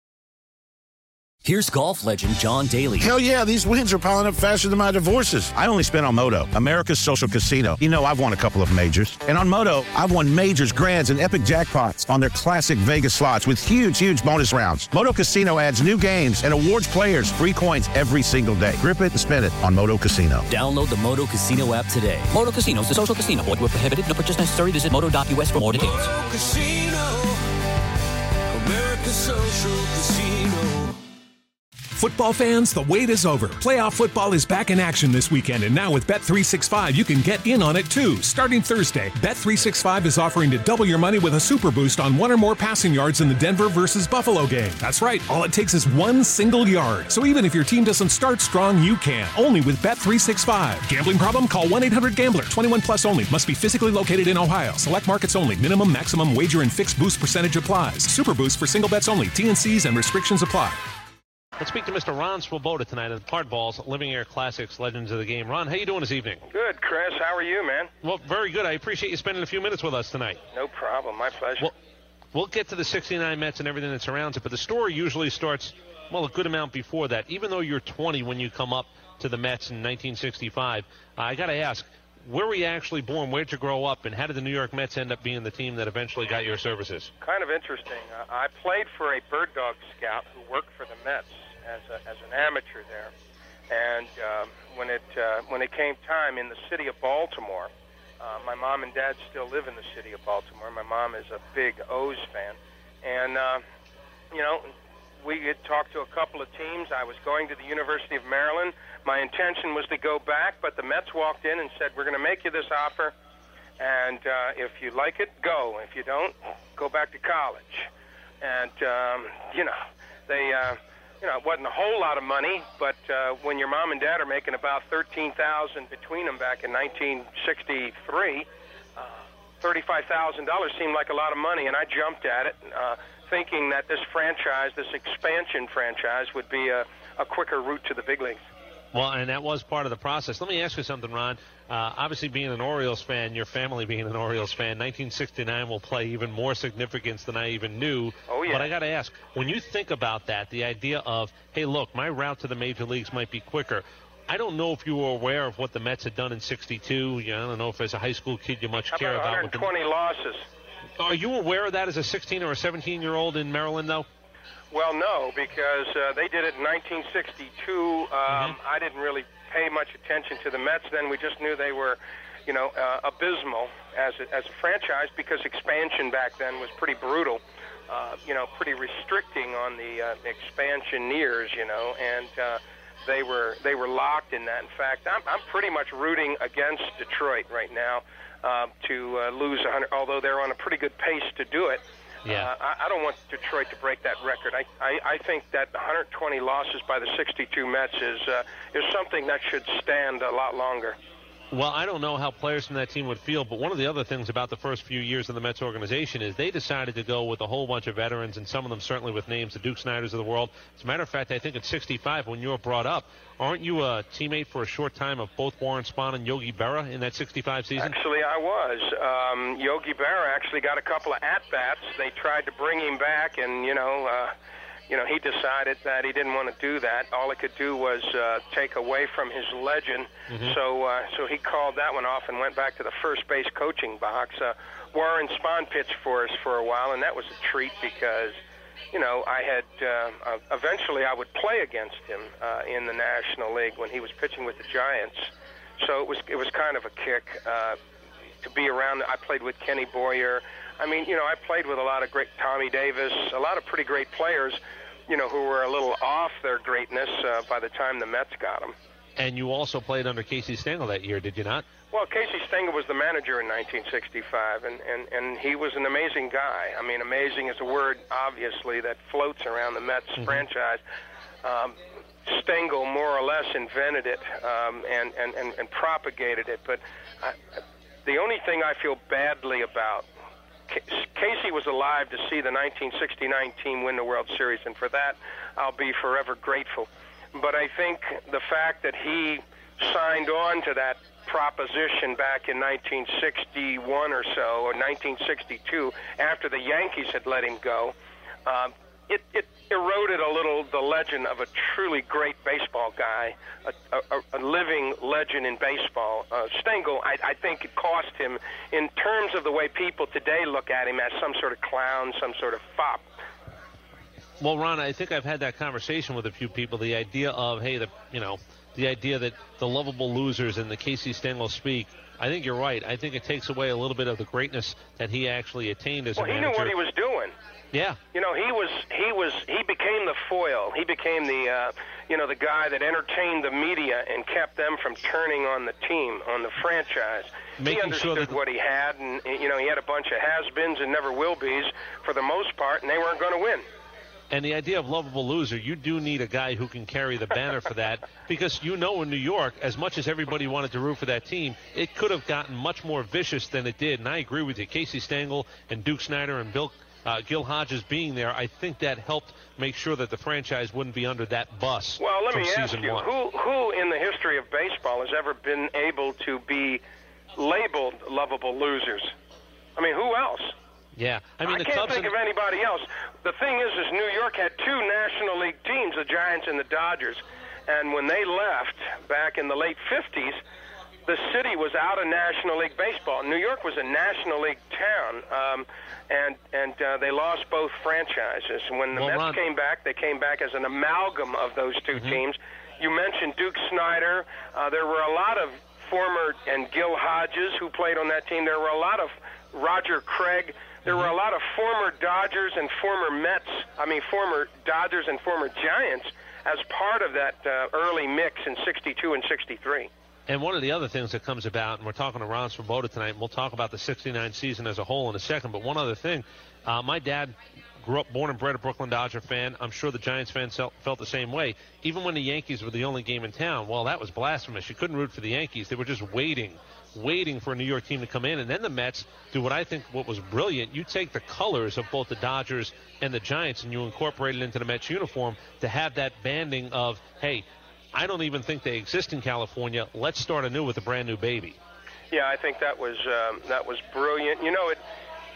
Here's golf legend John Daly. Hell yeah, these wins are piling up faster than my divorces. I only spent on Moto, America's social casino. You know, I've won a couple of majors. And on Moto, I've won majors, grands, and epic jackpots on their classic Vegas slots with huge, huge bonus rounds. Moto Casino adds new games and awards players free coins every single day. Grip it and spin it on Moto Casino. Download the Moto Casino app today. Moto Casino is a social casino. Void where prohibited. No purchase necessary. Visit moto dot u s for more details. Moto Casino, America's social casino. Football fans, the wait is over. Playoff football is back in action this weekend, and now with Bet three sixty-five, you can get in on it too. Starting Thursday, Bet three sixty-five is offering to double your money with a super boost on one or more passing yards in the Denver versus Buffalo game. That's right, all it takes is one single yard. So even if your team doesn't start strong, you can. Only with Bet three sixty-five. Gambling problem? Call one eight hundred gambler. twenty-one plus only. Must be physically located in Ohio. Select markets only. Minimum, maximum wager and fixed boost percentage applies. Super boost for single bets only. T and C's and restrictions apply. Let's speak to Mister Ron Swoboda tonight of Hardballs, Living Air Classics, Legends of the Game. Ron, how you doing this evening? Good, Chris. How are you, man? Well, very good. I appreciate you spending a few minutes with us tonight. No problem. My pleasure. Well, we'll get to the sixty-nine Mets and everything that surrounds it, but the story usually starts, well, a good amount before that. Even though you're twenty when you come up to the Mets in nineteen sixty-five, uh, I got to ask, where were you actually born? Where'd you grow up? And how did the New York Mets end up being the team that eventually got your services? Kind of interesting. Uh, I played for a bird dog scout who worked for the Mets as a, as an amateur there, and um, when it uh, when it came time in the city of Baltimore, uh, my mom and dad still live in the city of Baltimore. My mom is a big O's fan, and uh, you know, we had talked to a couple of teams. I was going to the University of Maryland. My intention was to go back, but the Mets walked in and said, "We're going to make you this offer, and uh, if you like it, go. If you don't, go back to college." And um, you know, they. Uh, you know, it wasn't a whole lot of money, but uh, when your mom and dad are making about thirteen thousand dollars between them back in nineteen sixty-three, uh, thirty-five thousand dollars seemed like a lot of money, and I jumped at it, uh, thinking that this franchise, this expansion franchise, would be a, a quicker route to the big leagues. Well, and that was part of the process. Let me ask you something, Ron. Uh, obviously, being an Orioles fan, your family being an Orioles fan, nineteen sixty-nine will play even more significance than I even knew. Oh, yeah. But I got to ask, when you think about that, the idea of, hey, look, my route to the major leagues might be quicker. I don't know if you were aware of what the Mets had done in sixty-two. You know, I don't know if as a high school kid you much How care about about one hundred twenty what losses. Are you aware of that as a sixteen or a seventeen-year-old in Maryland, though? Well, no, because uh, they did it in nineteen sixty-two. Um, mm-hmm. I didn't really pay much attention to the Mets then. We just knew they were, you know, uh, abysmal as a, as a franchise because expansion back then was pretty brutal, uh, you know, pretty restricting on the uh, expansioneers, you know, and uh, they were they were locked in that. In fact, I'm, I'm pretty much rooting against Detroit right now uh, to uh, lose one hundred, although they're on a pretty good pace to do it. Yeah. Uh, I, I don't want Detroit to break that record. I, I, I think that one hundred twenty losses by the sixty-two Mets is uh, is something that should stand a lot longer. Well, I don't know how players from that team would feel, but one of the other things about the first few years of the Mets organization is they decided to go with a whole bunch of veterans, and some of them certainly with names, the Duke Snyders of the world. As a matter of fact, I think at sixty-five, when you were brought up, aren't you a teammate for a short time of both Warren Spahn and Yogi Berra in that sixty-five season? Actually, I was. Um, Yogi Berra actually got a couple of at-bats. They tried to bring him back, and, you know, uh, you know, he decided that he didn't want to do that. All he could do was uh, take away from his legend. Mm-hmm. So uh, so he called that one off and went back to the first base coaching box. Uh, Warren Spahn pitched for us for a while, and that was a treat because, you know, I had uh, eventually I would play against him uh, in the National League when he was pitching with the Giants. So it was it was kind of a kick uh, to be around. I played with Kenny Boyer. I mean, you know, I played with a lot of great Tommy Davis, a lot of pretty great players, you know, who were a little off their greatness uh, by the time the Mets got them. And you also played under Casey Stengel that year, did you not? Well, Casey Stengel was the manager in nineteen sixty-five, and, and, and he was an amazing guy. I mean, amazing is a word, obviously, that floats around the Mets mm-hmm. franchise. Um, Stengel more or less invented it um, and, and, and, and propagated it. But I, the only thing I feel badly about, Casey was alive to see the nineteen sixty-nine team win the World Series, and for that, I'll be forever grateful. But I think the fact that he signed on to that proposition back in nineteen sixty-one or so, or nineteen sixty-two, after the Yankees had let him go, uh, it, it eroded a little the legend of a truly great baseball guy, a, a, a living legend in baseball. Uh, Stengel, I, I think it cost him in terms of the way people today look at him as some sort of clown, some sort of fop. Well, Ron, I think I've had that conversation with a few people. The idea of, hey, the you know, the idea that the lovable losers and the Casey Stengel speak. I think you're right. I think it takes away a little bit of the greatness that he actually attained as well, a manager. Well, he knew what he was doing. Yeah. You know, he was he was he became the foil. He became the uh, you know the guy that entertained the media and kept them from turning on the team, on the franchise. Making he understood sure that what he had, and you know he had a bunch of has-beens and never-will-be's for the most part, and they weren't going to win. And the idea of lovable loser, you do need a guy who can carry the banner for that, because you know in New York, as much as everybody wanted to root for that team, it could have gotten much more vicious than it did. And I agree with you. Casey Stengel and Duke Snider and Bill uh, Gil Hodges being there, I think that helped make sure that the franchise wouldn't be under that bus. Well, let from me ask you, one. who who in the history of baseball has ever been able to be labeled lovable losers? I mean, who else? Yeah, I mean, I the can't Cubs think and... of anybody else. The thing is, is New York had two National League teams, the Giants and the Dodgers, and when they left back in the late fifties, the city was out of National League baseball. New York was a National League town, um, and and uh, they lost both franchises. When the well, Mets Ron... came back, they came back as an amalgam of those two mm-hmm. teams. You mentioned Duke Snider. Uh, there were a lot of former, and Gil Hodges, who played on that team. There were a lot of Roger Craig. There were a lot of former Dodgers and former Mets, I mean former Dodgers and former Giants as part of that uh, early mix in sixty-two and sixty-three. And one of the other things that comes about, and we're talking to Ron Swoboda tonight, and we'll talk about the sixty-nine season as a whole in a second, but one other thing, uh, my dad grew up, born and bred a Brooklyn Dodger fan. I'm sure the Giants fans felt the same way. Even when the Yankees were the only game in town, well, that was blasphemous. You couldn't root for the Yankees. They were just waiting, waiting for a New York team to come in. And then the Mets do what I think what was brilliant. You take the colors of both the Dodgers and the Giants and you incorporate it into the Mets uniform to have that banding of, hey, I don't even think they exist in California. Let's start anew with a brand new baby. Yeah, I think that was um, that was brilliant. You know, it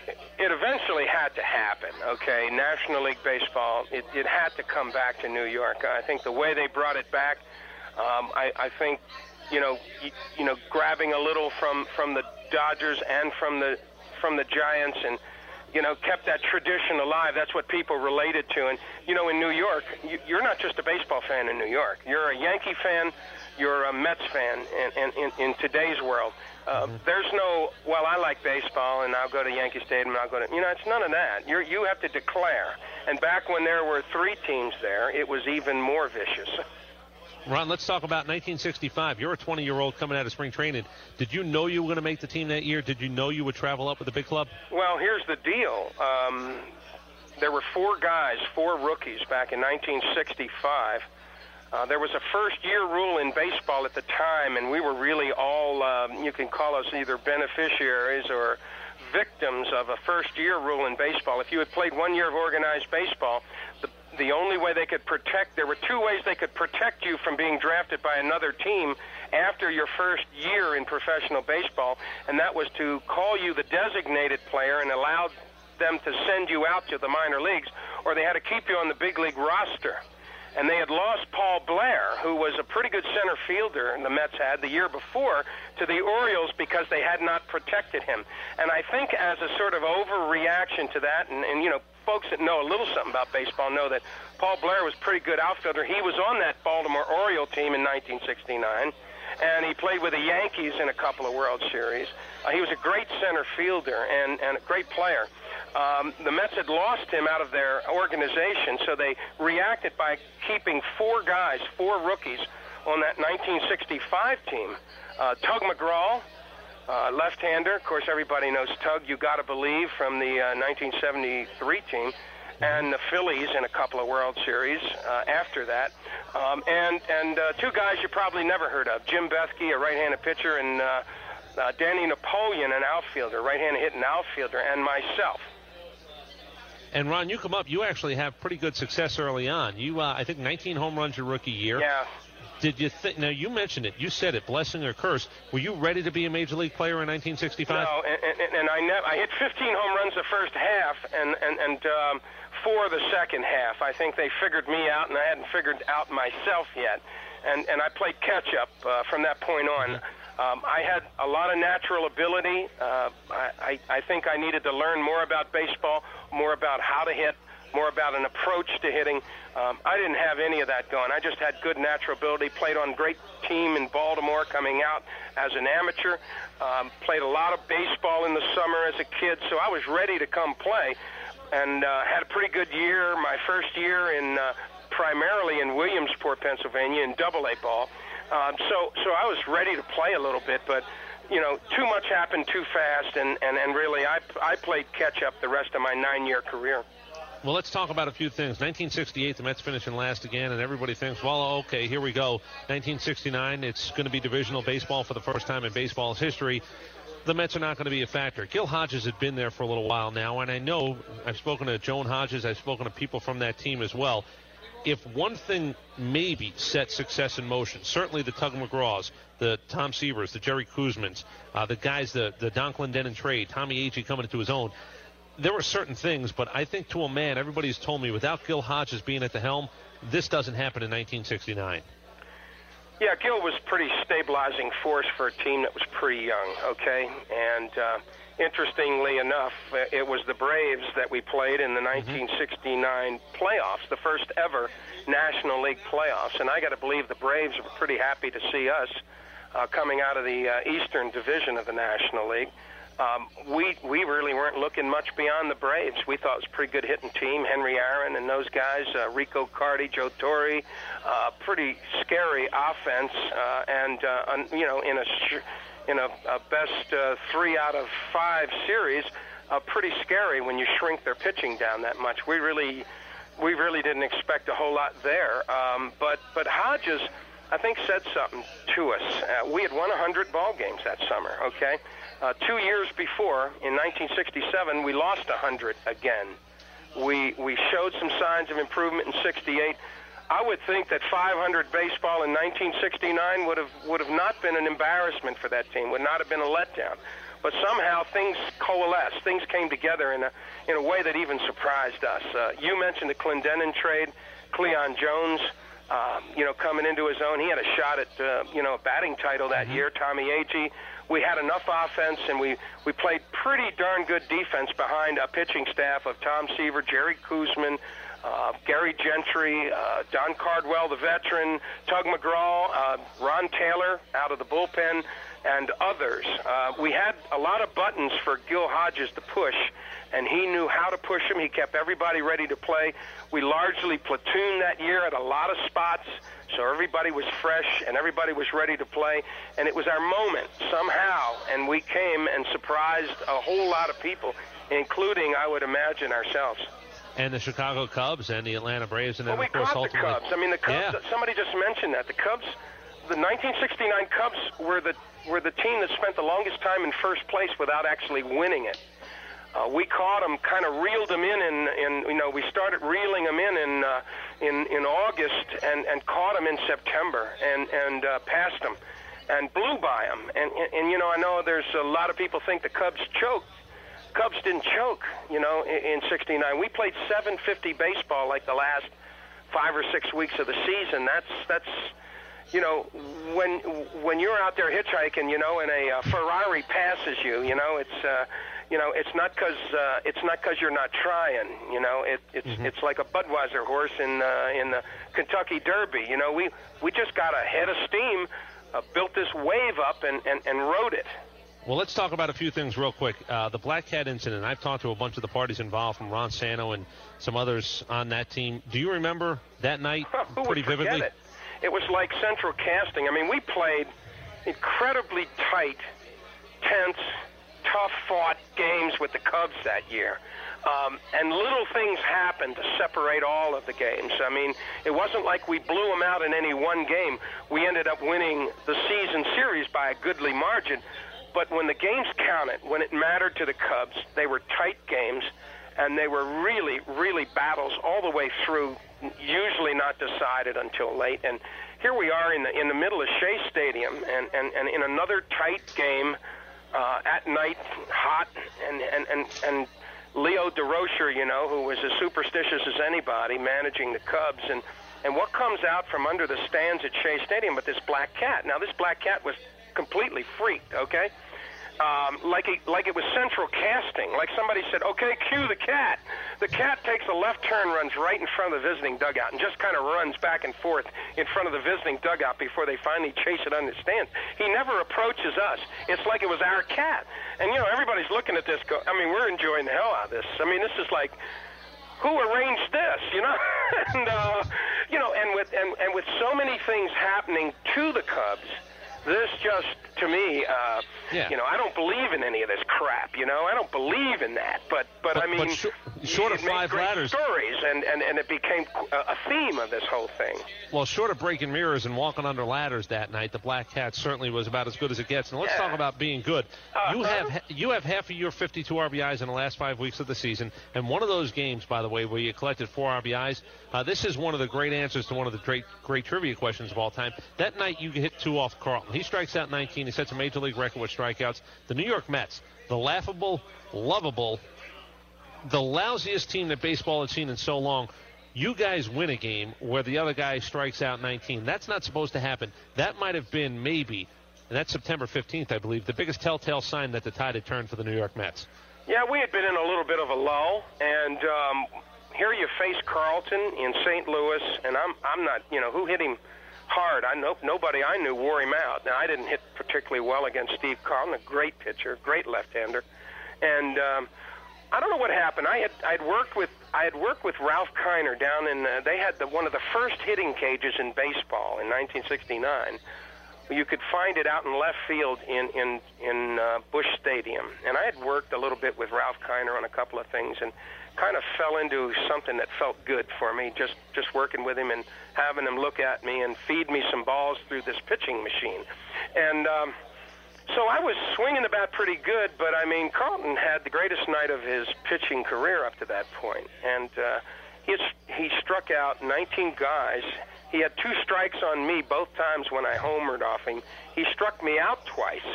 it eventually had to happen, okay? National League Baseball, it, it had to come back to New York. I think the way they brought it back, um, I, I think, you know, you, you know, grabbing a little from, from the Dodgers and from the from the Giants and, you know, kept that tradition alive. That's what people related to. And, you know, in New York, you, you're not just a baseball fan in New York. You're a Yankee fan. You're a Mets fan in, in, in, in today's world. Uh, mm-hmm. There's no, well, I like baseball, and I'll go to Yankee Stadium, and I'll go to, you know, it's none of that. You're, you have to declare. And back when there were three teams there, it was even more vicious. Ron, let's talk about nineteen sixty-five. You're a twenty-year-old coming out of spring training. Did you know you were going to make the team that year? Did you know you would travel up with the big club? Well, here's the deal. Um, there were four guys, four rookies back in nineteen sixty-five. Uh, there was a first-year rule in baseball at the time, and we were really all, um, you can call us either beneficiaries or victims of a first-year rule in baseball. If you had played one year of organized baseball, the, the only way they could protect, there were two ways they could protect you from being drafted by another team after your first year in professional baseball, and that was to call you the designated player and allow them to send you out to the minor leagues, or they had to keep you on the big league roster. And they had lost Paul Blair, who was a pretty good center fielder, and the Mets had the year before, to the Orioles because they had not protected him. And I think as a sort of overreaction to that, and, and you know, folks that know a little something about baseball know that Paul Blair was a pretty good outfielder. He was on that Baltimore Oriole team in nineteen sixty-nine, and he played with the Yankees in a couple of World Series. Uh, he was a great center fielder and, and a great player. Um, the Mets had lost him out of their organization, so they reacted by keeping four guys, four rookies, on that nineteen sixty-five team. Uh, Tug McGraw, uh, left-hander. Of course, everybody knows Tug, you got to believe, from the uh, nineteen seventy-three team, and the Phillies in a couple of World Series uh, after that. Um, and and uh, two guys you probably never heard of, Jim Bethke, a right-handed pitcher, and uh, uh, Danny Napoleon, an outfielder, right-handed hitting outfielder, and myself. And, Ron, you come up, you actually have pretty good success early on. You, uh, I think, nineteen home runs your rookie year. Yeah. Did you think, now you mentioned it, you said it, blessing or curse. Were you ready to be a major league player in nineteen sixty-five? No, and, and, and I, never, I hit fifteen home runs the first half and, and, and um, four the second half. I think they figured me out, and I hadn't figured out myself yet. And, and I played catch-up uh, from that point on. Mm-hmm. Um, I had a lot of natural ability. Uh, I, I, I think I needed to learn more about baseball, more about how to hit, more about an approach to hitting. Um, I didn't have any of that going. I just had good natural ability, played on a great team in Baltimore coming out as an amateur, um, played a lot of baseball in the summer as a kid, so I was ready to come play, and uh, had a pretty good year, my first year in uh, primarily in Williamsport, Pennsylvania, in double A ball. Um, so, so I was ready to play a little bit, but, you know, too much happened too fast, and, and, and really I, I played catch-up the rest of my nine-year career. Well, let's talk about a few things. nineteen sixty-eight, the Mets finishing last again, and everybody thinks, well, okay, here we go. nineteen sixty-nine, it's going to be divisional baseball for the first time in baseball's history. The Mets are not going to be a factor. Gil Hodges had been there for a little while now, and I know I've spoken to Joan Hodges, I've spoken to people from that team as well. If one thing maybe set success in motion, certainly the Tug McGraws, the Tom Seavers, the Jerry Kuzmans, uh, the guys, the, the Don Clendenin trade, Tommy Agee coming into his own, there were certain things, but I think to a man, everybody's told me, without Gil Hodges being at the helm, this doesn't happen in nineteen sixty-nine. Yeah, Gil was a pretty stabilizing force for a team that was pretty young, okay? And uh, interestingly enough, it was the Braves that we played in the nineteen sixty-nine playoffs, the first ever National League playoffs. And I got to believe the Braves were pretty happy to see us uh, coming out of the uh, Eastern Division of the National League. Um, we we really weren't looking much beyond the Braves. We thought it was a pretty good hitting team. Henry Aaron and those guys, uh, Rico Cardi, Joe Torre, uh, pretty scary offense, uh, and uh, un, you know, in a in a, a best uh, three out of five series, uh, pretty scary when you shrink their pitching down that much. We really, we really didn't expect a whole lot there. Um, but but Hodges, I think, said something to us. Uh, we had won one hundred ball games that summer. Okay, uh, two years before, in nineteen sixty-seven, we lost one hundred again. We we showed some signs of improvement in sixty-eight. I would think that five hundred baseball in nineteen sixty-nine would have would have not been an embarrassment for that team, would not have been a letdown. But somehow things coalesced, things came together in a in a way that even surprised us. Uh, you mentioned the Clendenon trade, Cleon Jones, uh, you know, coming into his own. He had a shot at uh, you know a batting title that year. Tommy Agee. We had enough offense, and we, we played pretty darn good defense behind a pitching staff of Tom Seaver, Jerry Koosman, uh, Gary Gentry, uh, Don Cardwell, the veteran, Tug McGraw, uh, Ron Taylor out of the bullpen, and others. Uh, we had a lot of buttons for Gil Hodges to push, and he knew how to push them. He kept everybody ready to play. We largely platooned that year at a lot of spots, so everybody was fresh and everybody was ready to play, and it was our moment somehow, and we came and surprised a whole lot of people, including, I would imagine, ourselves. And the Chicago Cubs and the Atlanta Braves, and then, well, we of course, got the ultimately... Cubs. I mean, the Cubs, yeah. somebody just mentioned that. The Cubs, the nineteen sixty-nine Cubs were the, were the team that spent the longest time in first place without actually winning it. Uh, we caught them, kind of reeled them in, and in, in, you know, we started reeling them in in uh, in, in August, and, and caught them in September, and and uh, passed them, and blew by them. And, and and you know, I know there's a lot of people think the Cubs choked. Cubs didn't choke, you know, in, in sixty-nine. We played seven fifty baseball like the last five or six weeks of the season. That's that's. You know, when when you're out there hitchhiking, you know, and a uh, Ferrari passes you, you know, it's uh, you know, it's not because uh, it's not because you're not trying. You know, it, it's mm-hmm. it's like a Budweiser horse in uh, in the Kentucky Derby. You know, we we just got a head of steam, uh, built this wave up, and, and, and rode it. Well, let's talk about a few things real quick. Uh, the Black Cat incident. I've talked to a bunch of the parties involved, from Ron Santo and some others on that team. Do you remember that night Who pretty would forget vividly? It? It was like central casting. I mean, we played incredibly tight, tense, tough-fought games with the Cubs that year. Um, and little things happened to separate all of the games. I mean, it wasn't like we blew them out in any one game. We ended up winning the season series by a goodly margin. But when the games counted, when it mattered to the Cubs, they were tight games, and they were really, really battles all the way through, usually not decided until late. And here we are in the in the middle of Shea Stadium, and, and, and in another tight game uh, at night, hot, and and, and, and Leo DeRocher, you know, who was as superstitious as anybody, managing the Cubs. And, and what comes out from under the stands at Shea Stadium but this black cat? Now, this black cat was completely freaked, okay? Um, like it, like it was central casting. Like somebody said, okay, cue the cat. The cat takes a left turn, runs right in front of the visiting dugout, and just kind of runs back and forth in front of the visiting dugout before they finally chase it on the stands. He never approaches us. It's like it was our cat. And, you know, everybody's looking at this. Go, I mean, we're enjoying the hell out of this. I mean, this is like, who arranged this, you know? and, uh, you know, and with, and, and with so many things happening to the Cubs, this just, to me, uh, yeah. you know, I don't believe in any of this crap, you know? I don't believe in that. But, but, but I mean, but sh- short it of five made great ladders. stories, and, and, and it became a, a theme of this whole thing. Well, short of breaking mirrors and walking under ladders that night, the Black Cat certainly was about as good as it gets. And let's yeah. talk about being good. Uh, you have uh, you have half of your fifty-two R B Is in the last five weeks of the season, and one of those games, by the way, where you collected four R B Is, uh, this is one of the great answers to one of the great, great trivia questions of all time. That night, you hit two off Carlton. He strikes out nineteen. He sets a major league record with strikeouts. The New York Mets, the laughable, lovable, the lousiest team that baseball has seen in so long. You guys win a game where the other guy strikes out nineteen. That's not supposed to happen. That might have been maybe, and that's September fifteenth, I believe, the biggest telltale sign that the tide had turned for the New York Mets. Yeah, we had been in a little bit of a lull, and um, here you face Carlton in Saint Louis, and I'm I'm not, you know, who hit him hard? I know nobody I knew wore him out. Now, I didn't hit particularly well against Steve Carlton, a great pitcher, great left-hander, and um, I don't know what happened. I had I'd worked with I had worked with Ralph Kiner down in uh, they had the, one of the first hitting cages in baseball in nineteen sixty-nine, you could find it out in left field in in in uh, Busch Stadium. And I had worked a little bit with Ralph Kiner on a couple of things, and kind of fell into something that felt good for me, just just working with him and having him look at me and feed me some balls through this pitching machine. And um, so I was swinging the bat pretty good, but I mean, Carlton had the greatest night of his pitching career up to that point, and uh, he he struck out nineteen guys. He had two strikes on me both times when I homered off him. He struck me out twice.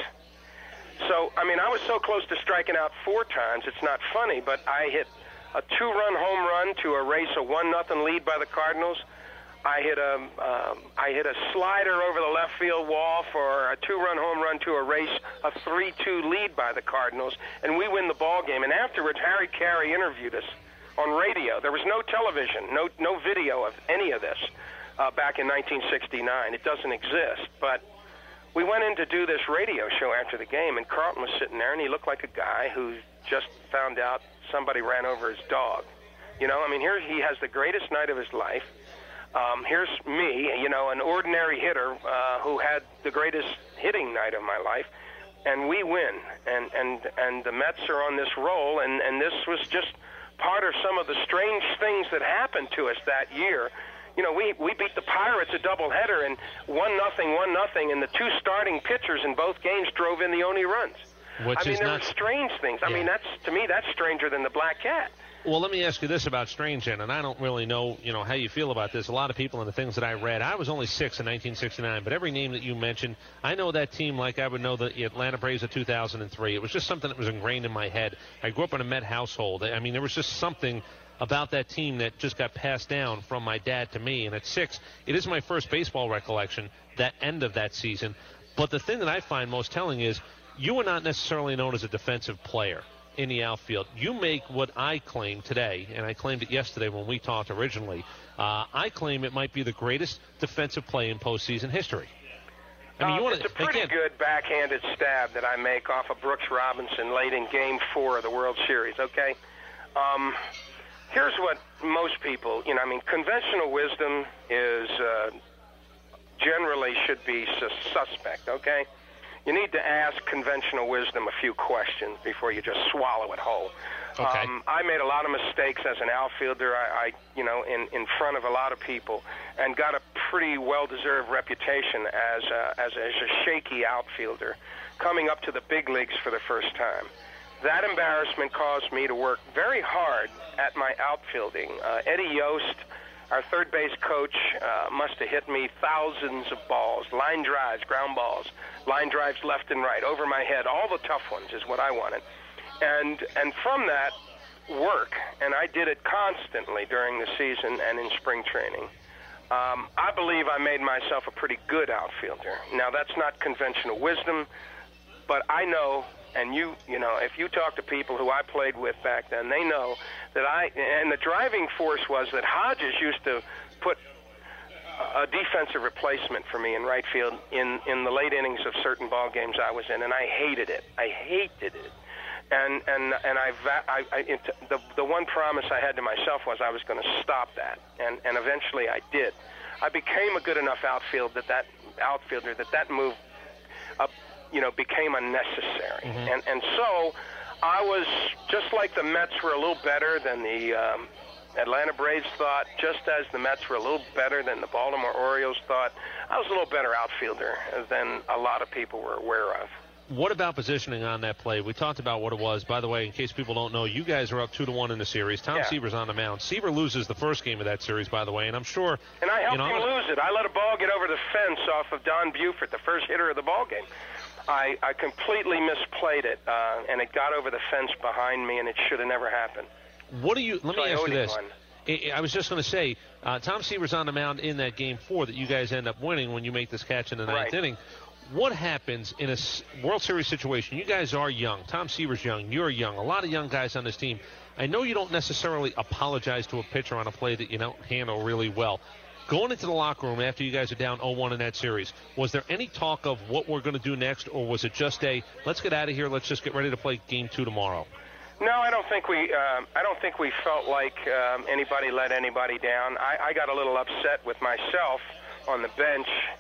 So, I mean, I was so close to striking out four times, it's not funny, but I hit a two-run home run to erase a one nothing lead by the Cardinals. I hit a, um, I hit a slider over the left field wall for a two-run home run to erase a three two lead by the Cardinals, and we win the ball game. And afterwards, Harry Carey interviewed us on radio. There was no television, no no video of any of this. Uh, back in nineteen sixty-nine. It doesn't exist. But we went in to do this radio show after the game, and Carlton was sitting there, and he looked like a guy who just found out somebody ran over his dog. You know, I mean, here he has the greatest night of his life. Um, here's me, you know, an ordinary hitter uh, who had the greatest hitting night of my life, and we win. And, and, and the Mets are on this roll, and, and this was just part of some of the strange things that happened to us that year. You know, we, we beat the Pirates a doubleheader, and one nothing, one nothing, and the two starting pitchers in both games drove in the only runs. Which I mean, is there not... were strange things. I yeah. mean, that's to me, that's stranger than the Black Cat. Well, let me ask you this about strange, and I don't really know, you know, how you feel about this. A lot of people and the things that I read, I was only six in nineteen sixty-nine, but every name that you mentioned, I know that team like I would know the Atlanta Braves of two thousand three. It was just something that was ingrained in my head. I grew up in a Met household. I mean, there was just something about that team that just got passed down from my dad to me. And at six, it is my first baseball recollection, that end of that season. But the thing that I find most telling is you were not necessarily known as a defensive player in the outfield. You make what I claim today, and I claimed it yesterday when we talked originally, uh, I claim it might be the greatest defensive play in postseason history. I mean, uh, you wanna, it's a pretty again, good backhanded stab that I make off of Brooks Robinson late in Game Four of the World Series. Okay, um, here's what most people, you know, I mean, conventional wisdom is uh, generally should be sus- suspect. Okay. You need to ask conventional wisdom a few questions before you just swallow it whole. Okay. Um, I made a lot of mistakes as an outfielder, I, I you know, in, in front of a lot of people, and got a pretty well-deserved reputation as a, as, a, as a shaky outfielder coming up to the big leagues for the first time. That embarrassment caused me to work very hard at my outfielding. Uh, Eddie Yost, our third base coach, uh, must have hit me thousands of balls, line drives, ground balls, line drives left and right, over my head. All the tough ones is what I wanted. And and from that work, and I did it constantly during the season and in spring training, um, I believe I made myself a pretty good outfielder. Now, that's not conventional wisdom, but I know, and you, you know, if you talk to people who I played with back then, they know that I, and the driving force was that Hodges used to put a defensive replacement for me in right field in, in the late innings of certain ball games I was in, and I hated it. I hated it. And and and I, I, I it, the the one promise I had to myself was I was going to stop that, and and eventually I did. I became a good enough outfield that that outfielder that that move, uh, you know, became unnecessary, Mm-hmm. and and so I was just like the Mets were a little better than the um, Atlanta Braves thought, just as the Mets were a little better than the Baltimore Orioles thought. I was a little better outfielder than a lot of people were aware of. What about positioning on that play? We talked about what it was. By the way, in case people don't know, you guys are up two to one in the series. Tom Yeah. Seaver's on the mound. Seaver loses the first game of that series, by the way, and I'm sure. And I helped you know, him lose it. I let a ball get over the fence off of Don Buford, the first hitter of the ball game. I, I completely misplayed it, uh, and it got over the fence behind me, and it should have never happened. What do you? Let So me I ask owed you him this. one. I, I was just going to say, uh, Tom Seaver's on the mound in that game four that you guys end up winning when you make this catch in the ninth Right. inning. What happens in a s- World Series situation? You guys are young. Tom Seaver's young. You're young. A lot of young guys on this team. I know you don't necessarily apologize to a pitcher on a play that you don't handle really well. Going into the locker room after you guys are down oh one in that series, was there any talk of what we're going to do next, or was it just a, let's get out of here, let's just get ready to play game two tomorrow? No, I don't think we. Uh, I don't think we felt like um, anybody let anybody down. I, I got a little upset with myself on the bench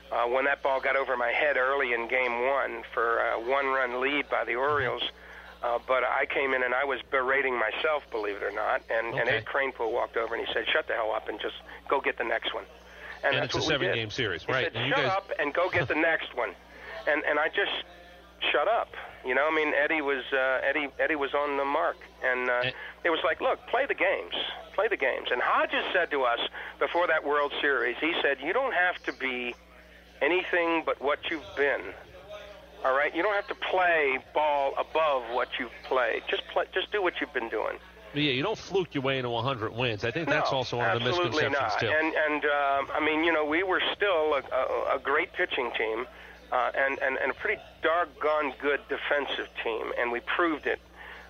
uh, when that ball got over my head early in game one for a one-run lead by the Orioles. Uh, but I came in and I was berating myself, believe it or not, and, Okay. and Ed Kranepool walked over and he said, shut the hell up and just go get the next one. And, that's it's a what we did. seven-game series, He right? said, And you shut guys... up and go get the next one. And and I just shut up. You know, I mean, Eddie was uh, Eddie Eddie was on the mark, and, uh, and it was like, look, play the games, play the games. And Hodges said to us before that World Series, he said, you don't have to be anything but what you've been. All right, you don't have to play ball above what you've played. Just play, just do what you've been doing. Yeah, you don't fluke your way into one hundred wins. I think that's no, also one of the absolutely misconceptions, not. too. And, and um, I mean, you know, we were still a, a, a great pitching team uh, and, and, and a pretty doggone good defensive team, and we proved it.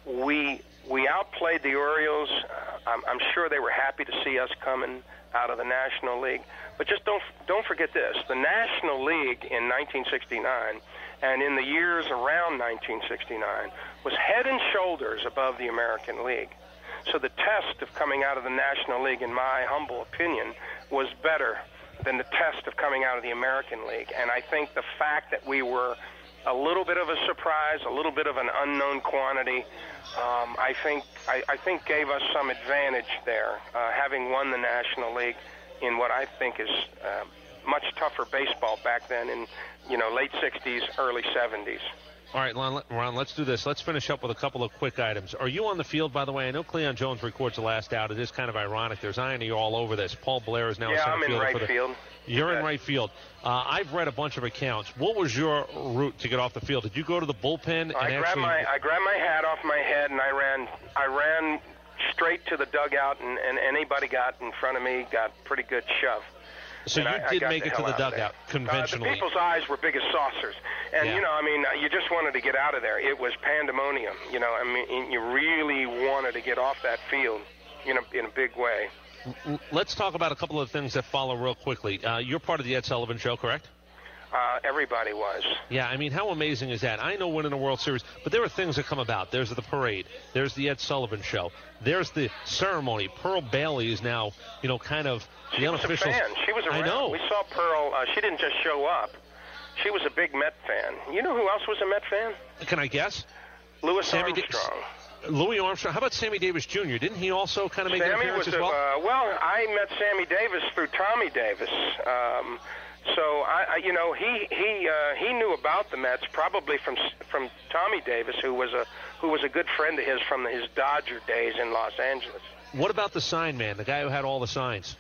We we outplayed the Orioles. Uh, I'm, I'm sure they were happy to see us coming out of the National League. But just don't don't forget this. The National League in nineteen sixty-nine and in the years around nineteen sixty-nine was head and shoulders above the American League. So the test of coming out of the National League, in my humble opinion, was better than the test of coming out of the American League. And I think the fact that we were a little bit of a surprise, a little bit of an unknown quantity, um, I think I, I think gave us some advantage there, uh, having won the National League in what I think is uh, much tougher baseball back then in, you know, late sixties, early seventies. All right, Ron, Ron, let's do this. Let's finish up with a couple of quick items. Are you on the field, by the way? I know Cleon Jones records the last out. It is kind of ironic. There's irony all over this. Paul Blair is now yeah, a center I'm in fielder right for the, field. You're okay. in right field. Uh, I've read a bunch of accounts. What was your route to get off the field? Did you go to the bullpen? And I grabbed actually... my I grabbed my hat off my head and I ran I ran straight to the dugout, and, and anybody got in front of me got pretty good shove. So and you I, did I make it to the dugout uh, conventionally. the people's eyes were big as saucers, and yeah. you know, I mean, you just wanted to get out of there. It was pandemonium. You know, I mean, you really wanted to get off that field, you know, in a big way. Let's talk about a couple of things that follow real quickly. Uh, you're part of the Ed Sullivan Show, correct? Uh, everybody was. Yeah, I mean, how amazing is that? I know winning a World Series, but there are things that come about. There's the parade. There's the Ed Sullivan Show. There's the ceremony. Pearl Bailey is now, you know, kind of the she unofficial. Was a fan. She was around. I know. We saw Pearl. Uh, she didn't just show up. She was a big Met fan. You know who else was a Met fan? Can I guess? Louis Sammy Armstrong. Da- Louis Armstrong. How about Sammy Davis Junior? Didn't he also kind of make Sammy an appearance was as a, well? Uh, well, I met Sammy Davis through Tommy Davis. Um, so I, I, you know, he he uh, he knew about the Mets probably from from Tommy Davis, who was a who was a good friend of his from his Dodger days in Los Angeles. What about the sign man, the guy who had all the signs?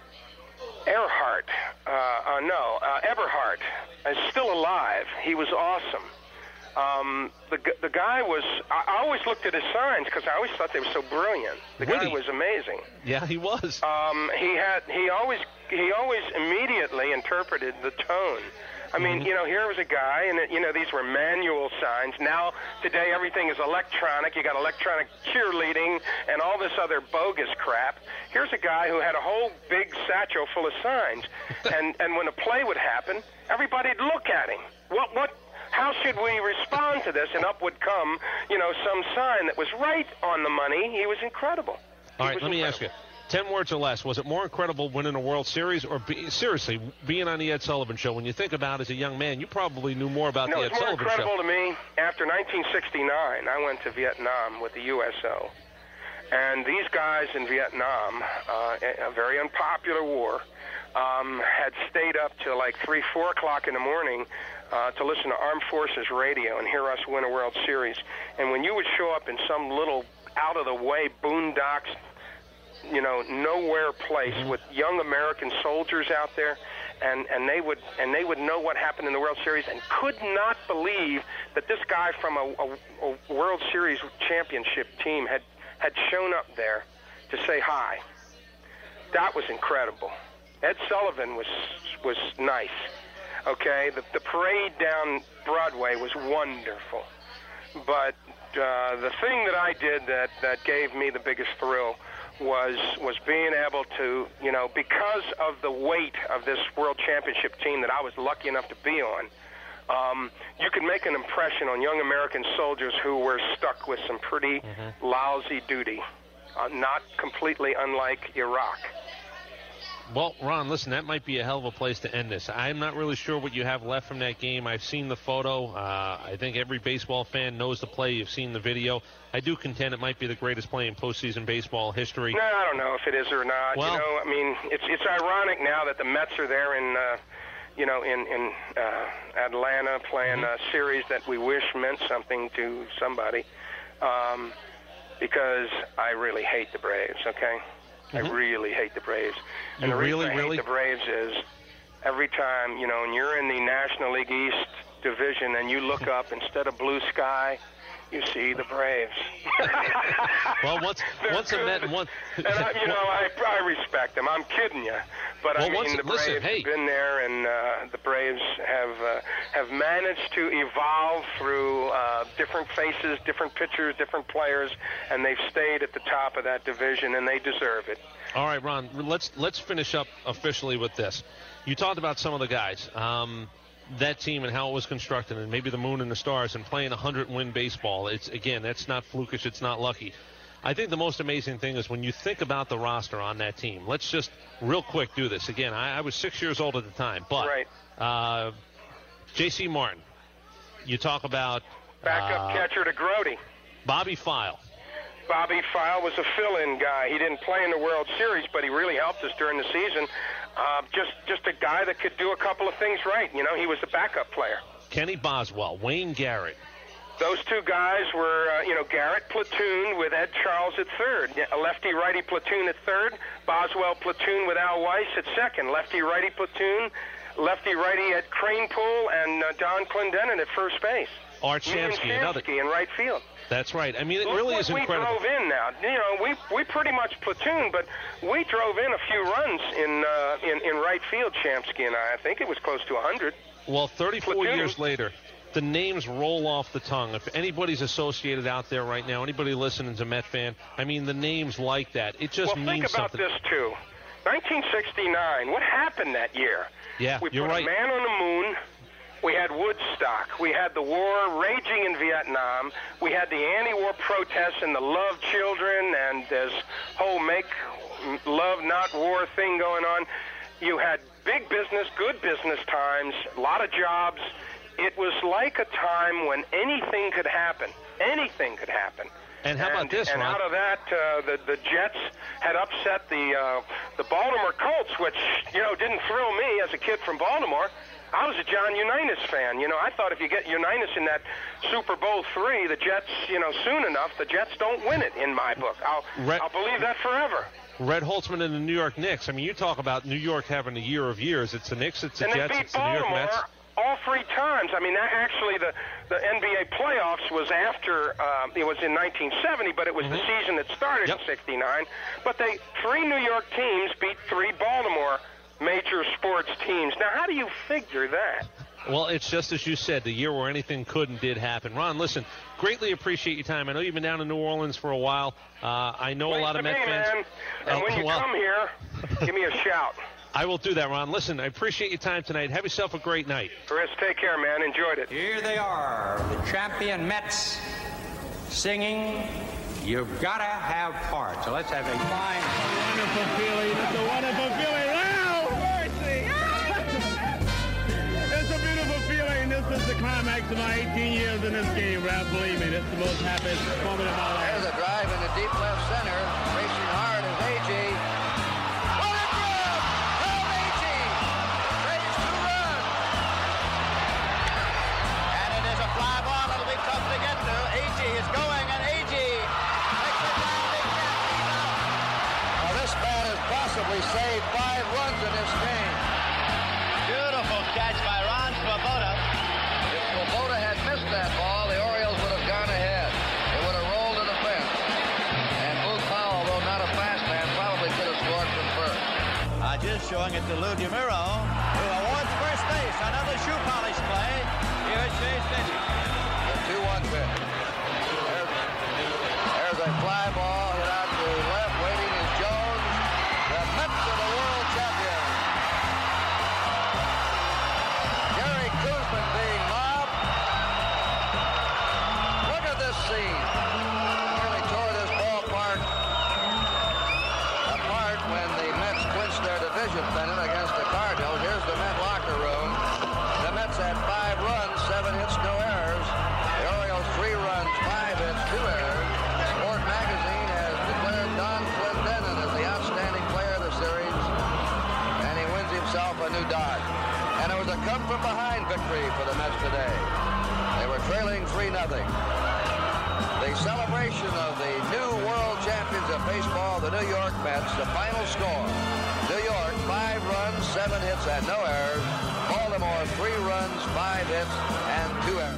Earhart, uh, uh, no, uh, Eberhart is still alive. He was awesome. Um, the the guy was. I, I always looked at his signs because I always thought they were so brilliant. The Witty. guy was amazing. Yeah, he was. Um, he had. He always. He always immediately interpreted the tone. I mean, Mm-hmm. you know, here was a guy, and you know, these were manual signs. Now, today, everything is electronic. You got electronic cheerleading and all this other bogus crap. Here's a guy who had a whole big satchel full of signs, and and when a play would happen, everybody'd look at him. What what? How should we respond to this? And up would come, you know, some sign that was right on the money. He was incredible. All He right, was let me incredible. ask you. Ten words or less. Was it more incredible winning a World Series, or be, seriously being on the Ed Sullivan Show? When you think about it as a young man, you probably knew more about no, the Ed it's more Sullivan incredible Show. to me. After nineteen sixty-nine, I went to Vietnam with the U S O, and these guys in Vietnam, uh, a very unpopular war, um, had stayed up till like three, four o'clock in the morning uh, to listen to Armed Forces radio and hear us win a World Series. And when you would show up in some little out-of-the-way boondocks, you know, nowhere place with young American soldiers out there, and, and they would and they would know what happened in the World Series and could not believe that this guy from a, a, a World Series championship team had, had shown up there to say hi. That was incredible. Ed Sullivan was was nice. Okay, the, the parade down Broadway was wonderful, but uh, the thing that I did that, that gave me the biggest thrill was was being able to, you know, because of the weight of this World Championship team that I was lucky enough to be on, um, you could make an impression on young American soldiers who were stuck with some pretty mm-hmm. lousy duty, uh, not completely unlike Iraq. Well, Ron, listen, that might be a hell of a place to end this. I'm not really sure what you have left from that game. I've seen the photo. Uh, I think every baseball fan knows the play. You've seen the video. I do contend it might be the greatest play in postseason baseball history. No, I don't know if it is or not. Well, you know, I mean, it's it's ironic now that the Mets are there in, uh, you know, in in uh, Atlanta playing mm-hmm. a series that we wish meant something to somebody, um, because I really hate the Braves. Okay. Mm-hmm. I really hate the Braves. And you the reason really, I really? hate the Braves is every time, you know, when you're in the National League East division and you look up, instead of blue sky, you see the Braves. Well, once once a Met, one, and I, you know, I, I respect them. I'm kidding you, but well, I mean, once, the Braves listen, hey. have been there, and uh, the Braves have uh, have managed to evolve through uh, different faces, different pitchers, different players, and they've stayed at the top of that division, and they deserve it. All right, Ron, let's let's finish up officially with this. You talked about some of the guys. Um, that team and how it was constructed, and maybe the moon and the stars, and playing one hundred win baseball. It's, again, that's not flukish, it's not lucky. I think the most amazing thing is when you think about the roster on that team. Let's just real quick do this. Again, I, I was six years old at the time, but right. uh, J C Martin, you talk about backup uh, catcher to Grody. Bobby File. Bobby File was a fill-in guy. He didn't play in the World Series, but he really helped us during the season. Uh, just just a guy that could do a couple of things right. You know, he was the backup player. Kenny Boswell, Wayne Garrett. Those two guys were, uh, you know, Garrett platooned with Ed Charles at third. A lefty-righty platoon at third. Boswell platoon with Al Weiss at second. Lefty-righty platoon. Lefty-righty at Cranepool and uh, Don Clendenin at first base. Art Shamsky, another in right field. That's right. I mean, it Look really what is incredible. We drove in now. You know, we we pretty much platooned, but we drove in a few runs in uh, in in right field. Shamsky and I. I think it was close to one hundred. Well, thirty-four Platoon. years later, the names roll off the tongue. If anybody's associated out there right now, anybody listening is a Met fan, I mean, the names like that, it just well, means think about something. this too. nineteen sixty-nine. What happened that year? Yeah, we you're put right. a man on the moon. We had Woodstock. We had the war raging in Vietnam. We had the anti-war protests and the love children and this whole make love not war thing going on. You had big business, good business times, a lot of jobs. It was like a time when anything could happen. Anything could happen. And how about this, And Ron? out of that, uh, the the Jets had upset the uh, the Baltimore Colts, which you know didn't thrill me as a kid from Baltimore. I was a John Unitas fan. You know, I thought if you get Unitas in that Super Bowl three, the Jets, you know, soon enough, the Jets don't win it. In my book, I'll Red, I'll believe that forever. Red Holtzman and the New York Knicks. I mean, you talk about New York having a year of years. It's the Knicks, it's the and Jets, they beat it's the New York Baltimore Mets. all three times. I mean, that actually the the N B A playoffs was after uh, it was in nineteen seventy, but it was Mm-hmm. the season that started yep. in sixty-nine. But they three New York teams beat three Baltimore major sports teams. Now, how do you figure that? Well, it's just as you said, the year where anything could and did happen. Ron, listen, greatly appreciate your time. I know you've been down in New Orleans for a while. Uh, I know Place a lot to of Met be, fans. Man. And Uh, when you well, come here, give me a shout. I will do that, Ron. Listen, I appreciate your time tonight. Have yourself a great night. Chris, take care, man. Enjoyed it. Here they are, the champion Mets, singing "You've Gotta Have Heart." So let's have a fine, wonderful feeling. It's a wonderful feeling. Wow, mercy! It's a beautiful feeling. This is the climax of my eighteen years in this game, Ralph. Believe me, it's the most happiest moment of my life. There's a drive in the deep left center. Racing hard is A J. What a grab! Held A J. Raised two runs. And it is a fly ball. It'll be tough to get to. A J is going, and A J makes a diving catch. He's out. Well, this bat has possibly saved five runs in this game. Beautiful catch by Ron Swoboda. If Swoboda had missed that ball, the Orioles would have gone ahead. They would have rolled to the fence. And Boog Powell, though not a fast man, probably could have scored from first. Uh, just showing it to Lou DeMuro, who awards first base. Another shoe polish play. Here at Shea Stadium. The two one pitch. There's, there's a fly ball hit out to left. Waiting is Jones. The Mets are the world champions. Gary Koosman being mobbed. Look at this scene. Nearly tore this ballpark apart when the Mets clinched their division ninth inning against the Cardinals. Here's the Met locker room. The Mets had five runs, seven hits, no errors. The Orioles three runs, five hits, two errors. Sport Magazine has declared Don Clendenon as the outstanding player of the series, and he wins himself a new dot. And it was a come-from-behind victory for the Mets today. They were trailing three nothing. The celebration of the new world champions of baseball, the New York Mets, the final score. New York, five runs, seven hits, and no errors. Baltimore, three runs, five hits, and two errors.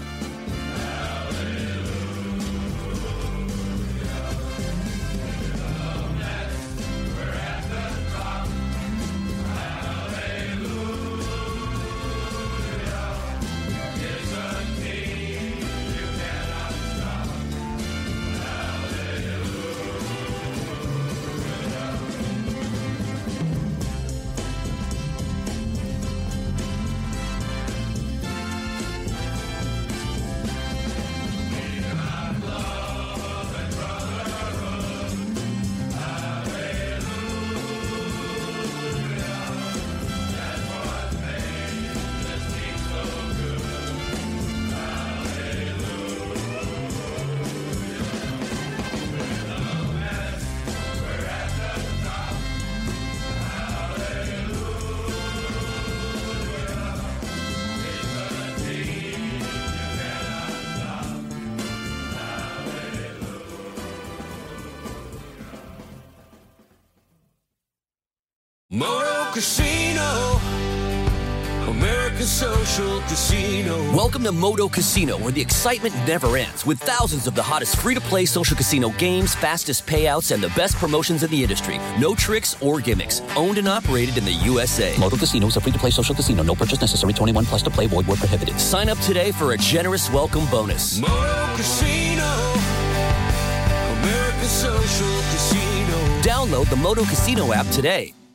Moto Casino, American Social Casino. Welcome to Moto Casino, where the excitement never ends, with thousands of the hottest free-to-play social casino games, fastest payouts, and the best promotions in the industry. No tricks or gimmicks. Owned and operated in the U S A. Moto Casino is a free-to-play social casino. No purchase necessary. twenty-one plus to play. Void where prohibited. Sign up today for a generous welcome bonus. Moto Casino, American Social Casino. Download the Moto Casino app today.